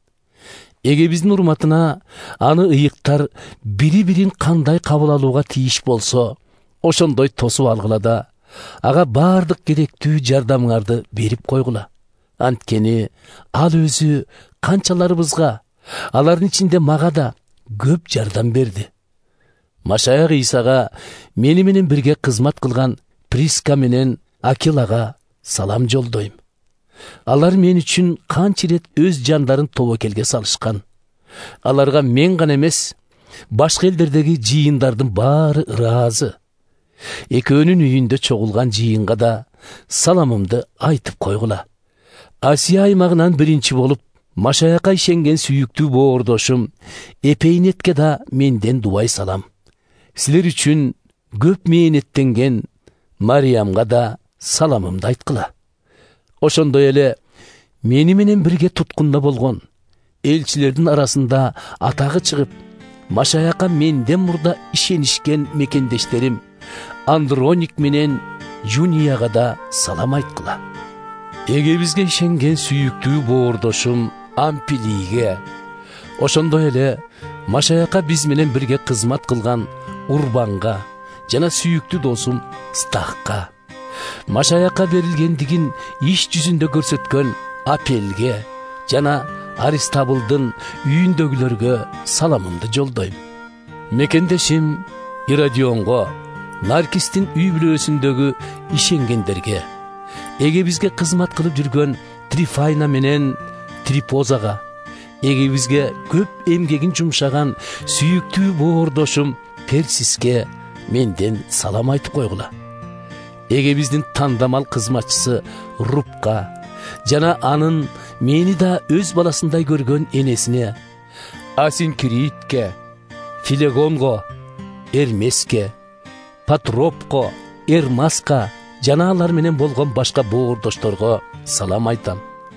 Эге биздин урматына аны ыйыктар бири-бирин кандай кабыл алууга тийиш болсо, ошондой тосуп алгыла да, ага бардык керектүү жардамыңарды берип койгула. Анткени ал өзү канчаларыбызга, алардын ичинде мага да көп жардам берди. Машаяк Исага мени менен бирге кызмат кылган Приска менен Акилага салам жолдойм. Алар мен үчүн канча ирет өз жандарын тобокелге салышкан. Аларга мен гана эмес, башка элдердеги жыйындардын баары ыраазы. Экөөнүн үйүндө чогулган жыйынга да саламымды айтып койгула. Асия аймагынан биринчи болуп Машаякка ишенген сүйүктүү боордошум Эпейнетке да менден дубай салам. Силер үчүн көп мээнеттенген Мариямга да саламымды айткыла. Ошондой эле мени менен бирге туткунда болгон элчилердин арасында атагы чыгып, Машаякка менден мурда ишенишкен мекендештерим Андроник менен Жунияга да салам айткыла. Эге бизге ишенген сүйүктүү боордошум Ампилиге, ошондой эле Машаякка биз менен бирге кызмат кылган Урбанга жана сүйүктүү досум Стахка, Машаякка берилгендигин иш жүзүндө көрсөткөн Апелге жана Аристабылдын үйүндөгүлөргө саламымды жолдойм. Мекендешим Ирадионго, Наркистин үй бүлөсүндөгү ишенгендерге, эге бизге кызмат кылып жүргөн Трифайна менен Трипозага, эге бизге көп эмгегин жумшаган сүйүктүү боордошум Персиске менден салам айтып койгула. Эге биздин тандамал кызматчысы Рупка жана анын мени да өз баласындай көргөн энесине Асинкиритке, Филегонго, Эрмеске, Патропко, Эрмаска жана алар менен болгон башка боордошторго салам айтам.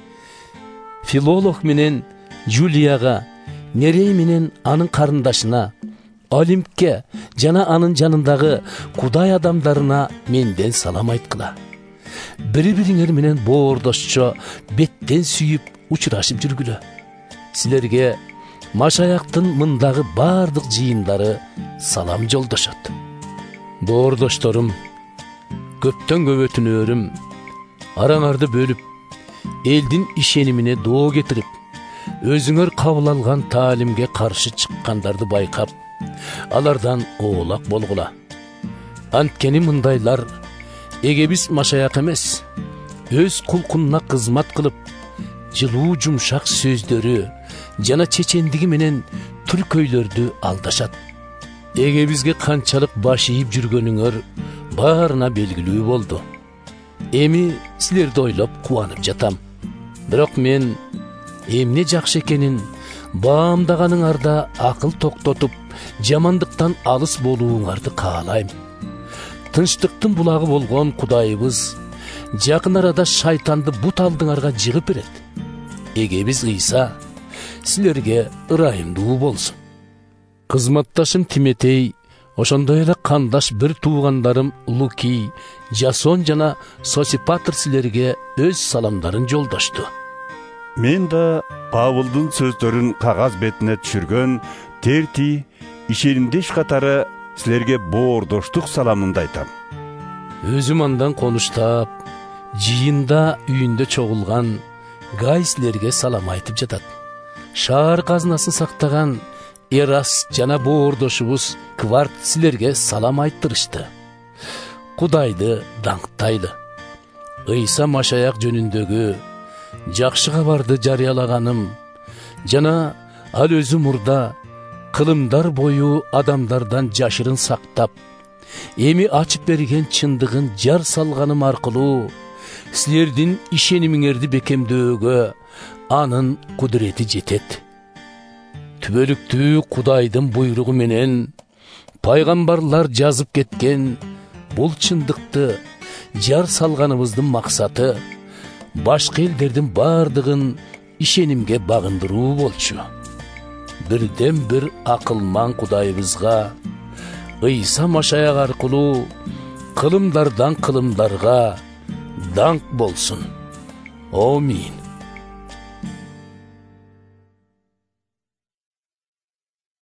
Филолог менен Жулияга, Нерей менен анын карындашына, Олимпке жана анын жанындагы Кудай адамдарына менден салам айткыла. Бири-бириңер менен боордошчо беттен сүйүп учурашып жүргүлө. Силерге Машаяктын мындагы бардык жыйындары салам жолдошот. Боордошторум, көптөн көп өтүнөрүм, араңарды бөлүп, элдин ишенимине доо кетирип, өзүңөр кабыл алган таалимге каршы чыккандарды байкап, алардан оолак болгула. Анткени мындайлар эге биз Машаяк эмес, өз кулкунуна кызмат кылып, жылуу жумшак сөздөрү жана чечендиги менен түркөйлөрдү алдашат. Эге бизге канчалык баш ийип жүргөнүңөр баарына белгилүү болду. Эми силерди ойлоп кубанып жатам. Бирок мен эмне жакшы экенин баамдаганыңарда акыл токтотуп, жамандыктан алыс болууңарды каалайм. Тынчтыктын булагы болгон Кудайыбыз жакын арада шайтанды бут алдыңарга жыгып берет. Эгебиз Ыйса силерге ырайымдуу болсун. Кызматташым Тиметей, ошондой эле кандаш бир туугандарым Луки, Жасон жана Сосипатр силерге өз саламдарын жолдошту.
Мен да Павылдын сөздөрүн кагаз бетине түшүргөн Терти, ишенимдеш катары силерге боордоштук саламымды айтам.
Өзүм андан конуштап, жыйында үйүндө чогулган Гай силерге салам айтып жатат. Шаар казынасын сактаган Эрас жана боордошубуз Кварт силерге салам айттырышты. Кудайды даңктайлы. Ыйса Машаяк жөнүндөгү жакшы кабарды жарыялаганым жана ал өзү мурда кылымдар бою адамдардан жашырын сактап, эми ачып берген чындыгын жар салганым аркылуу силердин ишенимиңерди бекемдөөгө анын кудурети жетет. Түбөлүктүү Кудайдын буйругу менен пайгамбарлар жазып кеткен бул чындыкты жар салганыбыздын максаты башка элдердин бардыгын ишенимге багындыруу болчу. Бирден бир акылман Кудайыбызга Ыйса Машаяк аркылуу кылымдардан кылымдарга даңк болсун. Амин.